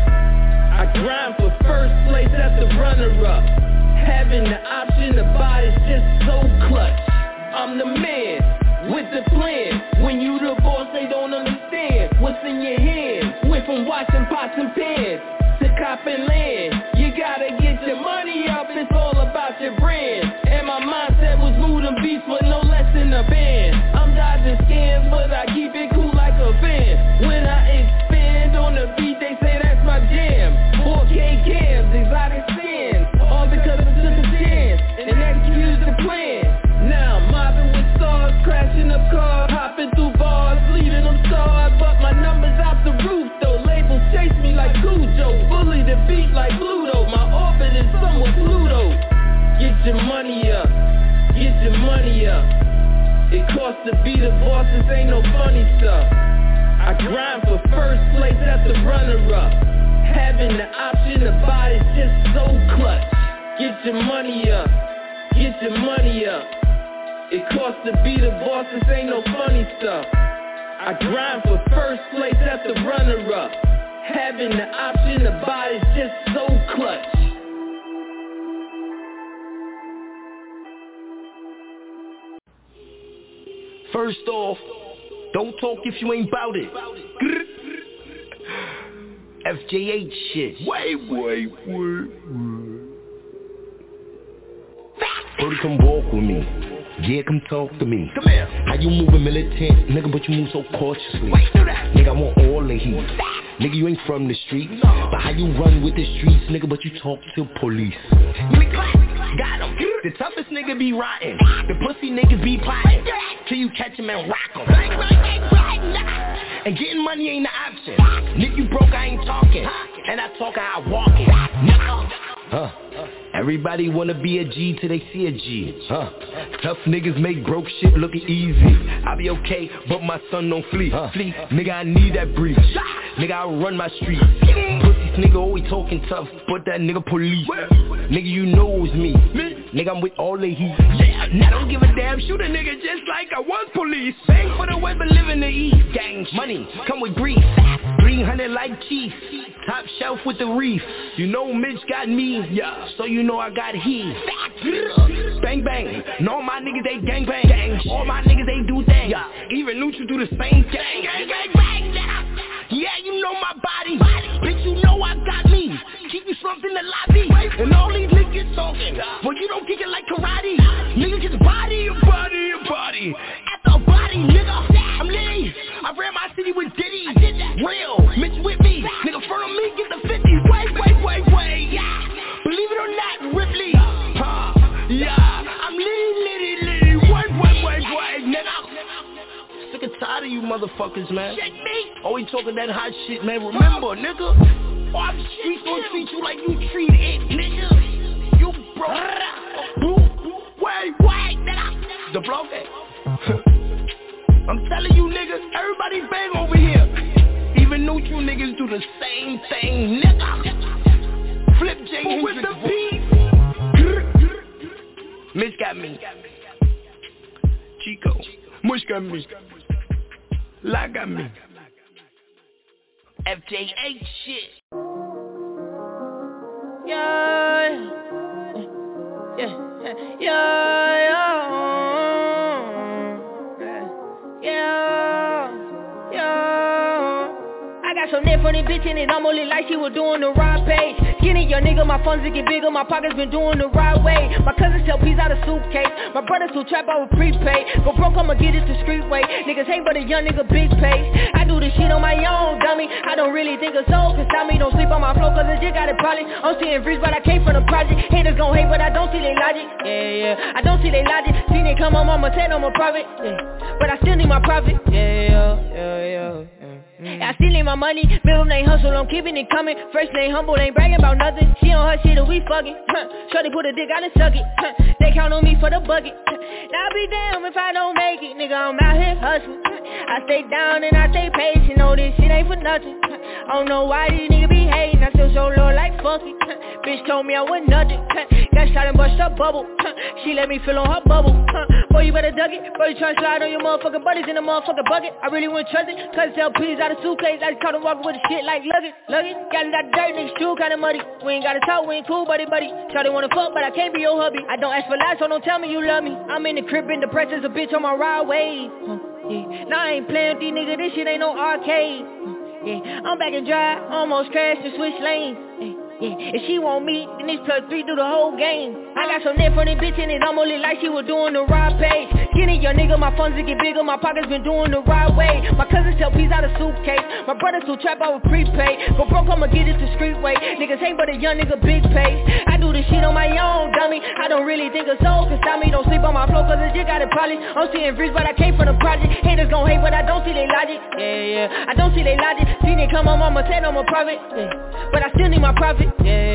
I grind for first place after runner-up. Having the option to buy is just so clutch. I'm the man with the plan. When you the boss, they don't understand what's in your hand. Went from washing pots and pans to copping land. You gotta get your money up, it's all about your brand. And my mindset was moving beats with no less than a band. I'm dodging scams, but I keep it cool like a fan. When I expand on the beat, they say that's my jam. 4K cams, exotic sands, all because I took a chance and executed the plan. Now I'm mobbing with stars, crashing up cars, hopping through bars, leaving them scarred. But my numbers out the roof though, labels chase me like Cujo, bully the beat like Pluto. My orbit is somewhat Pluto. Get your money up, get your money up. It costs to be the boss, this ain't no funny stuff. I grind for first place after runner-up. Having the option to buy is just so clutch. Get your money up, get your money up. It costs to be the boss, this ain't no funny stuff. I grind for first place after runner-up. Having the option to buy is just so clutch. First off, don't talk if you ain't bout it. FJH shit. Wait. Brody, come walk with me. Yeah, come talk to me. Come here. How you moving militant, nigga, but you move so cautiously. Wait, do that. Nigga, I want all the heat. Nigga, you ain't from the street. No. But how you run with the streets, nigga, but you talk to police. Got him. The toughest nigga be rotten. The pussy niggas be plotting. Till you catch him and rock him. And getting money ain't the option. Nigga, you broke, I ain't talking. And I talk, I walk it. Nigga. Everybody wanna be a G till they see a G. Tough niggas make broke shit look easy. I be okay, but my son don't flee. Nigga, I need that breach. Nigga, I run my streets. Pussy nigga always talking tough, but that nigga police. Nigga, you know it's me. Nigga, I'm with all the heat. Yeah, now don't give a damn, shoot a nigga just like I was police. Bang for the web and live in the east. Gang, money, come with brief. 300 like Chief. Top shelf with the reef. You know Mitch got me, yeah, so you know I got he. Bang bang, no my niggas they gang bang. All my niggas they do things, yeah. Even Lucha do the same gang. Gang bang, yeah, you know my body. Bitch, you know I got me. Keep you slumped in the lobby. And all these niggas talking, but you don't kick it like karate. Niggas just body. After a body, nigga, I'm Liddy. I ran my city with Diddy. Real, Mitch with me. Nigga, front of me, get the 50. Wait, yeah. Believe it or not, Ripley. Yeah, I'm Liddy. Wait, nigga. Sick and tired of you motherfuckers, man. Shit me. Always talking that hot shit, man. Remember, nigga. I'm streets gonna treat you like you treat it, nigga. You broke. Wait, nigga. The block. I'm telling you niggas, everybody bang over here. Even neutral niggas do the same thing, nigga. Flip J Hendrix with the beat. Mitch got me. Chico. Mush got me. La got me. FJH shit. Yeah. I got some net from this bitch in it, I'm only like she was doing the right page. Skinny young nigga, my funds get bigger, my pockets been doing the right way. My cousins sell peas out of suitcase, my brothers still trap out with prepaid. Go broke, I'ma get it the street way. Niggas hate but a young nigga big pay. I do this shit on my own, dummy. I don't really think of soul, cause me don't sleep on my flow, cause the jig got it probably. I'm seeing freeze, but I came from the project. Haters gon' hate, but I don't see they logic. Yeah, I don't see they logic. Seen it come on, mama said I'm a prophet. Yeah, but I still need my profit. Yeah. I still need my money, middle name hustle, I'm keeping it coming. First name humble, ain't bragging about nothing. She on her shit and we fucking. Shorty put a dick out and suck it. They count on me for the bucket. Now be damn if I don't make it, nigga, I'm out here hustling. I stay down and I stay patient, know this shit ain't for nothing. I don't know why these niggas be hating, I still so low like fuck it. Bitch told me I was nothing. Got shot and bust her bubble. She let me fill on her bubble. Boy, you better duck it. Boy, you tryna slide on your motherfucking buddies in the motherfucking bucket. I really wouldn't trust it, cause sell peas out of suitcase. I just caught him walking with the shit like luggage. Got it out dirt, niggas true kinda muddy. We ain't gotta talk, we ain't cool, buddy. Try to wanna fuck, but I can't be your hubby. I don't ask for lies, so don't tell me you love me. I'm in the crib in the press as a bitch on my ride wave. Yeah. Now I ain't playing with these niggas, this shit ain't no arcade. Yeah, I'm back and dry, almost crashed and switch lanes. Yeah, if she want me, then this +3 do the whole game. I got some net from this bitch in it, I'm only like she was doing the right page. Skinny young nigga, my funds get bigger, my pockets been doing the right way. My cousins sell peas out of suitcase, my brothers still trap out with prepaid. Go broke, I'ma get it the street way. Niggas hate but a young nigga big pay. I do this shit on my own, dummy. I don't really think of soul, cause me don't sleep on my flow, cause the jig got it probably. I'm seeing freeze, but I came from the project. Haters gon' hate, but I don't see they logic. Yeah, I don't see they logic. Seen it come on, mama said I'm a prophet. Yeah, but I still need my profit.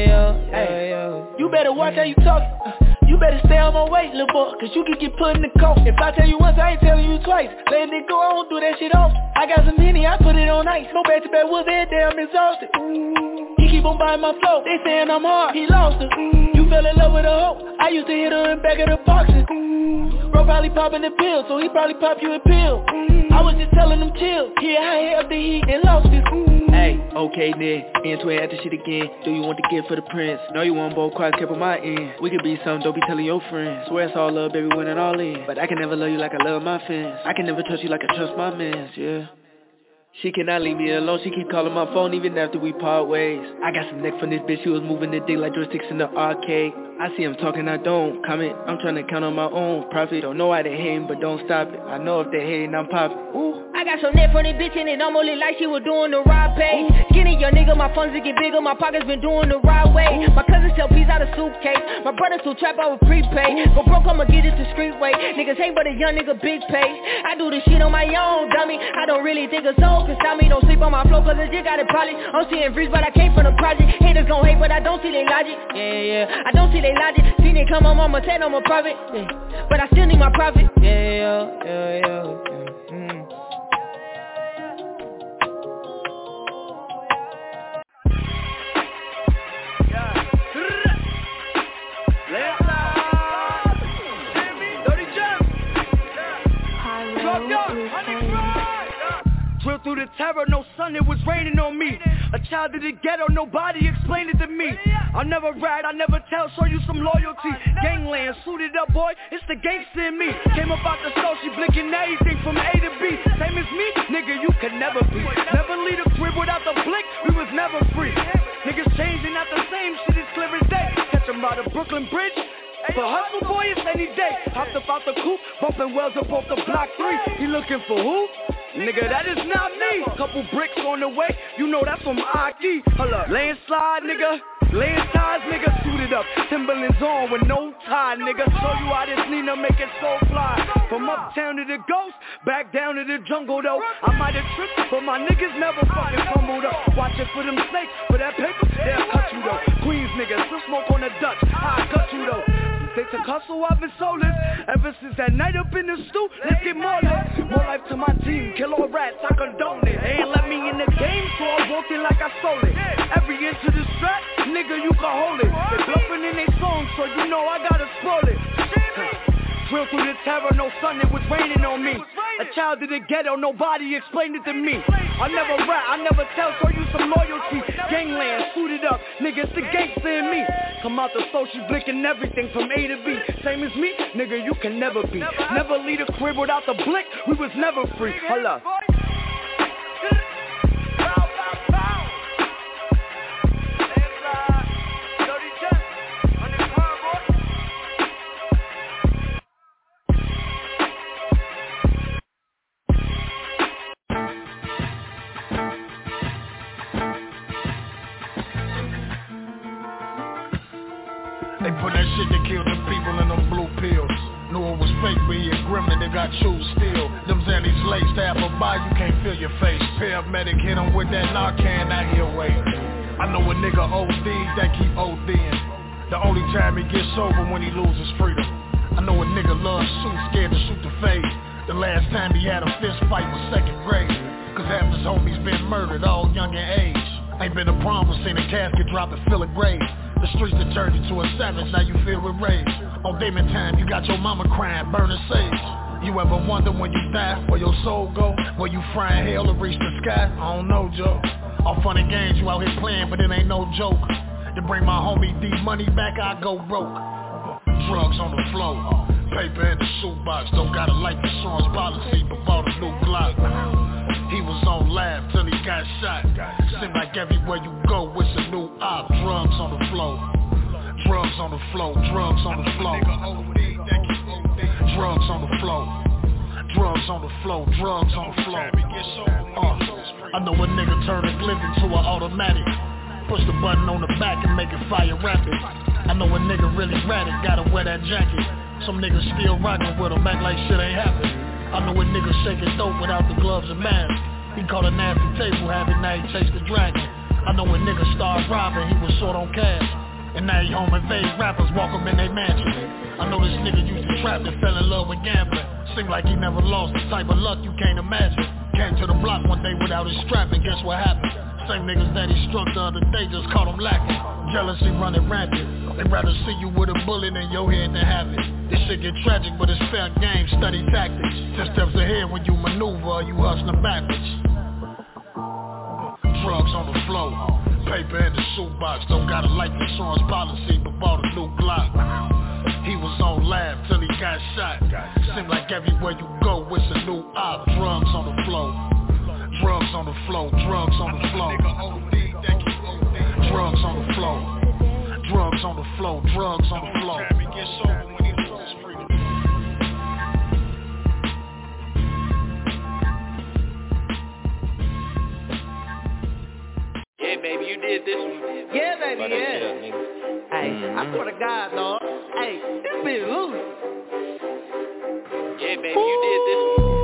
Yeah. You better watch how you talk. You better stay on my way, little boy, cause you can get put in the coat. If I tell you once, I ain't telling you twice. Letting it go, I won't do that shit off. I got some Henny, I put it on ice. Go back to bed with that damn exhausted. He keep on buying my flow. They saying I'm hard, he lost her. You fell in love with a hoe. I used to hit her in back of the boxes. Bro probably popping the pill, so he probably pop you a pill. I was just telling him chill. Yeah, I held the heat and lost it. Hey, okay then, into it at the shit again. Do you want the gift for the prince? No, you want both cards kept on my end. We could be something, don't be telling your friends. Swear it's all love, baby, when it all in. But I can never love you like I love my fans. I can never trust you like I trust my mans, yeah. She cannot leave me alone, she keep calling my phone even after we part ways. I got some neck from this bitch, she was moving the dick like joysticks in the arcade. I see him talking, I don't comment. I'm trying to count on my own profit. Don't know why they hating, but don't stop it. I know if they hating, I'm popping. Ooh. I got some net from this bitch in it, I'm only like she was doing the right page. Skinny young nigga, my funds get bigger, my pockets been doing the right way. My cousins sell peas out of suitcase, my brothers still trap out with prepaid. Go broke, I'ma get it the street way. Niggas hate but a young nigga big pay. I do this shit on my own, dummy. I don't really think of soul, cause me don't sleep on my flow, cause the jig got it probably. I'm seeing freeze, but I came from the project. Haters gon' hate, but I don't see they logic. Yeah, I don't see they logic. Seen it come on, mama said I'm a prophet. Yeah, but I still need my profit. Yeah. through the terror, no sun, it was raining on me. A child of the ghetto, nobody explained it to me. I never rat, I never tell, show you some loyalty. Gangland, suited up boy, it's the gangster in me. Came up out the soul, she blinking everything from A to B. Same as me, nigga, you could never be. Never leave a crib without the blick, we was never free. Niggas changing, not the same, shit is clear as day. Catch them by the Brooklyn Bridge. But hustle boy, it's any day. Hopped up out the coupe, bumping wells up off the block 3. He looking for who? Nigga, that is not me. Couple bricks on the way, you know that's from Aki. Hold up, landslide, nigga. Land ties, nigga, suited up. Timberlands on with no tie, nigga. Show you how this Nina make it so fly. From uptown to the ghost, back down to the jungle though. I might have tripped, but my niggas never fucking fumbled up. Watch it for them snakes, for that paper, they'll cut you though. Queens niggas, still smoke on the Dutch, I cut you though. They took hustle, I've been soulless. Ever since that night up in the stew, let's get more love. More life to my team, kill all rats, I condone it. They ain't let me in the game, so I walked in like I stole it. Every inch of the strap, nigga, you can hold it. They bluffing in they songs, so you know I gotta spoil it. Drill through the terror, no sun, it was raining on me. A child of the ghetto, nobody explained it to me. I never rap, I never tell, show you some loyalty. Gangland, suited up, nigga, it's the gangster in me. Come out the soul, she blinking everything from A to B. Same as me, nigga, you can never be. Never leave a crib without the blick, we was never free. Hold up. They put that shit that killed the people in them blue pills. Knew it was fake, but he a gremlin that got chewed still. Them Xannies laced, half a bar, you can't feel your face. Paramedic hit him with that Narcan, now he away. I know a nigga ODs that keep ODing. The only time he gets sober when he loses freedom. I know a nigga loves suits, scared to shoot the fade. The last time he had a fist fight was 2nd grade. Cause half his homies been murdered, all young in age. Ain't been a problem, seen a casket drop and fill a grave. The streets that turned you to a savage, now you feel with rage. On demon time, you got your mama crying, burning sage. You ever wonder when you die, where your soul go? Where you frying hell to reach the sky? I don't know, Joe. All fun and games, you out here playing, but it ain't no joke. To bring my homie D money back, I go broke. Drugs on the floor, paper in the shoebox. Don't got a life insurance policy, but bought a new Glock. He was on live till he got shot. Seem like everywhere you go, it's a new op. Drugs on the floor, drugs on the floor, drugs on the floor. Drugs on the floor, drugs on the floor, drugs on the floor. I know a nigga turn a Glizzy into an automatic. Push the button on the back and make it fire rapid. I know a nigga really ratted, gotta wear that jacket. Some niggas still rockin' with him, act like shit ain't happened. I know a nigga shaking dope without the gloves and mask. He caught a nasty table habit, now he chased the dragon. I know a nigga started robbing, he was short on cash. And now he home invade rappers, walk him in their mansion. I know this nigga used to trap and fell in love with gambling. Seem like he never lost, the type of luck you can't imagine. Came to the block one day without his strap, and guess what happened? Same niggas that he struck the other day just caught him lacking. Jealousy running rampant. They'd rather see you with a bullet in your head than have it. This shit get tragic, but it's fair game, study tactics. 10 steps ahead when you maneuver, you hustling backwards. Drugs on the floor, paper in the shoebox. Don't got a life insurance policy, but bought a new Glock. He was on live till he got shot. Seem like everywhere you go, it's a new op. Drugs on the floor, drugs on the floor, drugs on the floor. Drugs on the floor, drugs on the floor, drugs on the floor. Yeah, baby, you did this one. Yeah, baby, yeah. Hey, I swear to God, dog. Hey, this bitch loose. Yeah, baby, you did this one.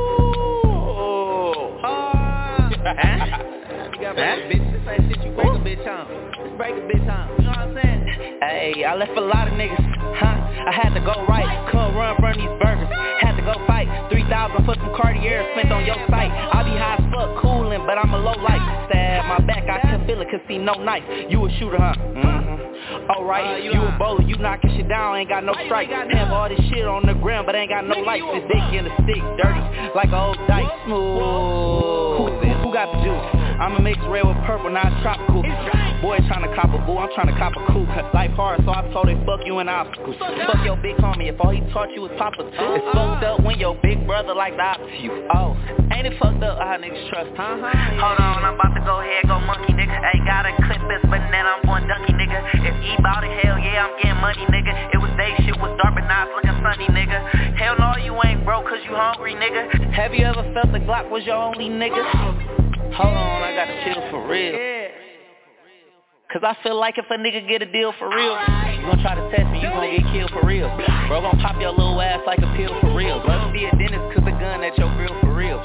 You got break a bitch. This ain't shit you break a bitch on. Just break a bitch on. You know what I'm saying? Hey, I left a lot of niggas, I had to go right, couldn't run from these burgers. Had to go fight, 3,000 for some Cartier spent on your site. I be high as fuck, coolin', but I'm a low light. Stab my back, I can feel it, cause see no knife. You a shooter, huh? Alright, you a bowler, you knocking shit down, ain't got no strike. Have all this shit on the ground, but ain't got no lights. This dick in the stick, dirty, like a old dice. Smooth. Who got the juice? I'ma mix red with purple, now it's tropical. Boy tryna cop a boo, I'm tryna cop a coupe. Life hard, so I told her fuck you in obstacles. Fuck your big homie, if all he taught you was Papa too. It's fucked up when your big brother like the opposite you. Oh, ain't it fucked up how niggas trust? Hold on, I'm about to go ahead, go monkey nigga. Ain't gotta clip this, but then I'm going dunky nigga. If E bout it, hell yeah, I'm getting money nigga. It was day shit was dark, but now it's looking sunny nigga. Hell no, you ain't broke cause you hungry nigga. Have you ever felt the Glock was your only nigga? Hold on, I gotta chill for real. Cause I feel like if a nigga get a deal for real, you gon' try to test me, you gon' get killed for real. Bro gon' pop your little ass like a pill for real. Let's be a dentist cause the gun at your grill for real.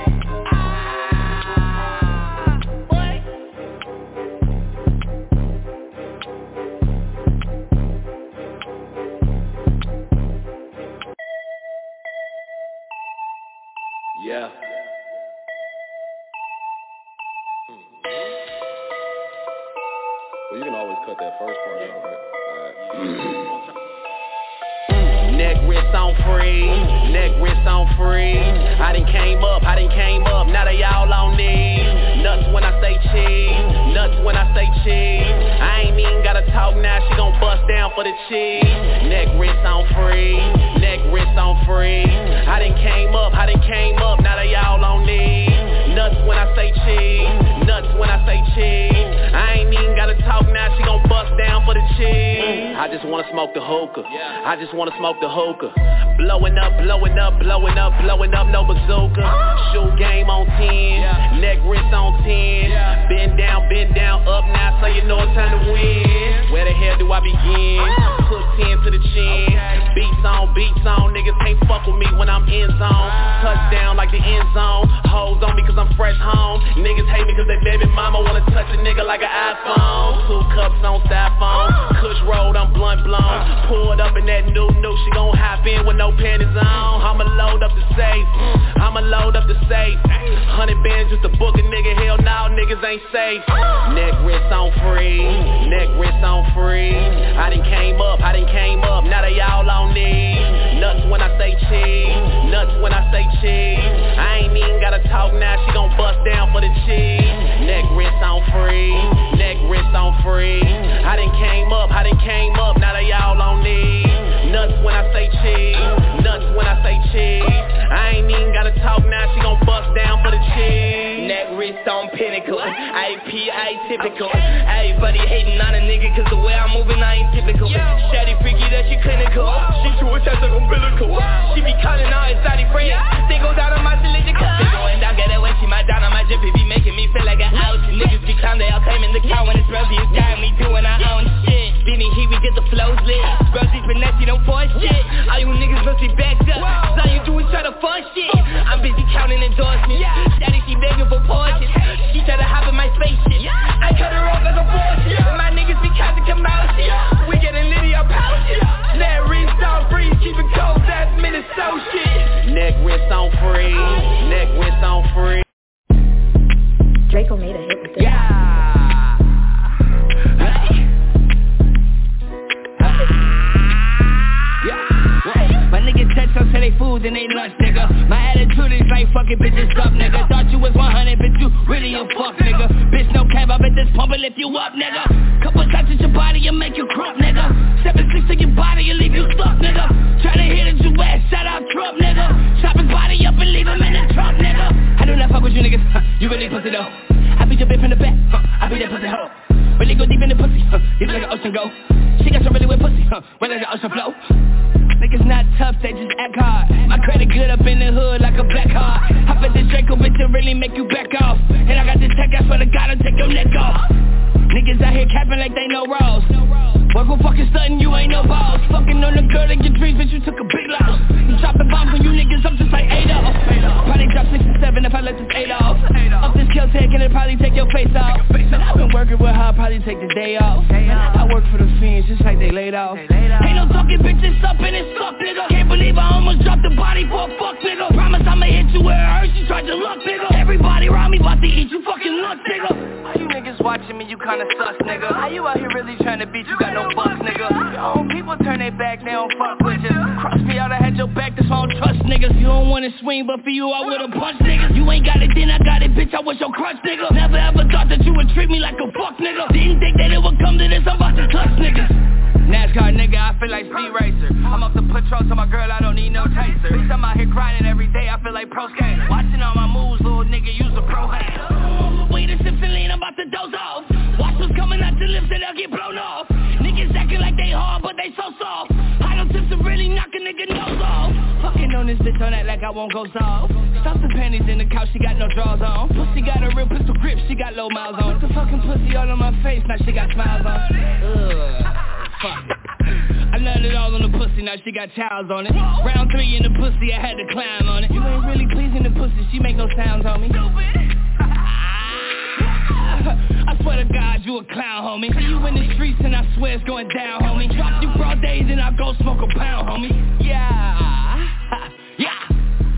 Yeah. Well, you can always cut that first part out, right? Neck wrist on free, neck wrist on free. I done came up, now they all on knees. Nuts when I say cheese, nuts when I say cheese. I ain't even gotta talk now, she gon' bust down for the cheese. Neck wrist on free, neck wrist on free. I done came up, now they all on knees. Nuts when I say cheese, nuts when I say cheese. I ain't even gotta talk now, she gon' bust down for the cheese. I just wanna smoke the hookah, I just wanna smoke the hookah. Blowing up, no bazooka. Shoe game on 10, neck wrist on 10. Bend down, up now, so you know it's time to win. Where the hell do I begin? Put 10 to the chin. Beats on, niggas can't fuck with me when I'm in zone. Touchdown like the end zone. Hoes on me cause I'm fresh home. Niggas hate me cause they baby mama wanna touch a nigga like an iPhone. 2 cups on styrofoam. Kush rolled, I'm blunt blown. Pulled up in that new, she gon' hop in with no panties on. I'ma load up the safe, 100 bands just to book a nigga, hell no, niggas ain't safe. Neck wrist on free, I done came up, now they all on knees. Nuts when I say cheese, I ain't even gotta talk now, she gon' bust down for the cheese. Neck wrist on free, I done came up, now they all on knees. Nuts when I say cheese, I ain't even gotta talk now, she gon' bust down for the cheese. Neck wrist on pinnacle, AP atypical. Everybody hating on a nigga cause the way I'm moving I ain't typical. Shady freaky that she clinical, she true a test like umbilical. She be calling all exotic friends, they go down on my cylindrical. They going down, get away, she my down on my jippy, be making me feel like an ouch. Niggas be clown, they all claiming the cow when it's rosy, it's got me doing our own shit. Benny he we get the flows lit, Scrubsy's finesse, don't force shit. All you niggas must be backed up, cause all you do is try to fuck shit. I'm busy counting endorsements, Daddy she begging for portions. She try to hop in my spaceship, I cut her off like a bullshit. My niggas be counting come out shit, we getting litty up out shit. Neck wrist on free, keep it cold, that's Minnesota shit. Neck wrist on free, Draco made a hit with this. My niggas touch us to they food and they lunch, nigga. My attitude is like fucking bitches up, nigga. Thought you was 100, but you really a fuck, nigga. Bitch, no cap, I bet this pump will lift you up, nigga. Couple shots at your body and make you crump, nigga. 7-6 to your body and leave you stuck, nigga. Try to hit it, you ass, shout out Trump, nigga. Chop his body up and leave him in the trunk, nigga. I do not fuck with you niggas, you really pussy though. I beat your bitch from the back, I beat that pussy hoe. Really go deep in the pussy, deep like an ocean go. She got some really wet pussy, wet like the ocean flow. Niggas not tough, they just act hard. My credit good up in the hood like a black card. Hop at this Draco, bitch, it really make you back off. And I got this tech, I swear to God, I'll take your neck off. Niggas out here capping like they know Ross. Work with fucking stuntin', you ain't no boss. Fucking on the girl in your dreams, bitch, you took a big loss. I'm dropping bombs on you niggas, I'm just like 8 off. Probably drop 6 and 7 if I let this 8 off. Up this kill tag and it probably take your face off. Man, I've been working with her, I'll probably take the day off. I work for the fiends, just like they laid off. Ain't no talking bitches up in it suck, nigga. Can't believe I almost dropped the body for a fuck, nigga. Promise I'ma hit you where it hurts, you tried to luck, nigga. Everybody around me about to eat you fucking nuts, nigga. How you niggas watching me, you kinda sus, nigga. How you out here really trying to beat, you got no bucks, nigga. Your own people turn their back, they don't fuck with you. Cross me out, I had your back, the so I don't trust niggas. You don't wanna swing, but for you I would've punched niggas. You ain't got it, then I got it, bitch, I was your crush nigga. Never ever thought that you would treat me like a fuck nigga. Didn't think that it would come to this, I'm about to clutch niggas. NASCAR nigga, I feel like speed racer. I'm off the patrol, so my girl, I don't need no chaser. Bitch, I'm out here grinding every day, I feel like pro skater. Watching all my moves, little nigga, use a pro hater. Wait a sip and lean, I'm about to doze off. Watch what's coming out your lips and they'll get blown off. Niggas acting like they hard, but they so soft. High on tips to really knock a nigga nose off. Fucking on this bitch on that like I won't go soft. Stuff the panties in the couch, she got no drawers on. Pussy got a real pistol grip, she got low miles on. Put the fucking pussy all on my face, now she got smiles on. Fuck it. I learned it all on the pussy, now she got childs on it. Round 3 in the pussy, I had to climb on it. You ain't really pleasing the pussy, she make no sounds on me. I swear to God, you a clown, homie. See you in the streets and I swear it's going down, homie. Drop you broad days and I go smoke a pound, homie. Yeah. Yeah.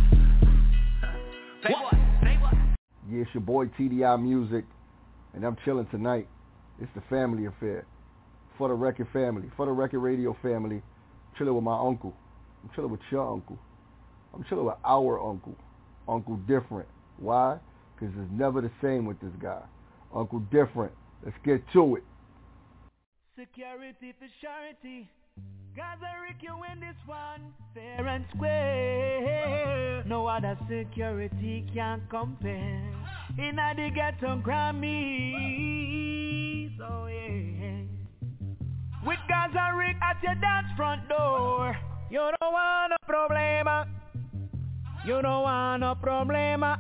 Yeah, it's your boy TDI Music, and I'm chilling tonight. It's the family affair. For the record family, for the record radio family. I'm chilling with my uncle. I'm chilling with your uncle. I'm chilling with our uncle. Uncle Different. Why? Because it's never the same with this guy. Uncle Different. Let's get to it. Security for surety. Gaza Rick, you win this one fair and square. No other security can compare. Inna the ghetto Grammys, oh yeah. With Gaza Rick at your dance front door. You don't want a problema. You don't want no problema.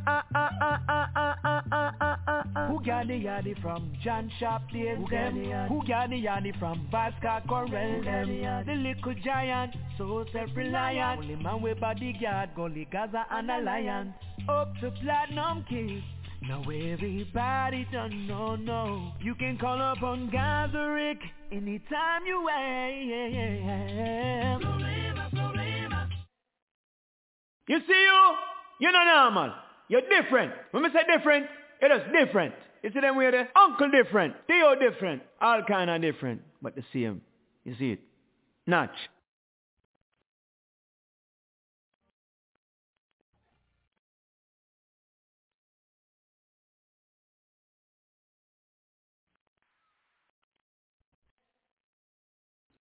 Who got the yardie from John Sharp days them? Who got the yardie from Vasca Corel them? The little giant, so self-reliant. Only man with bodyguard, Gully Gaza and Alliance. Up to platinum kids. Now everybody don't know, no. You can call up on Gaza Rick anytime you want. You see you're not normal. You're different. When we say different, it is different. You see them way there? Uncle different, Theo different, all kind of different, but the same. You see it? Notch.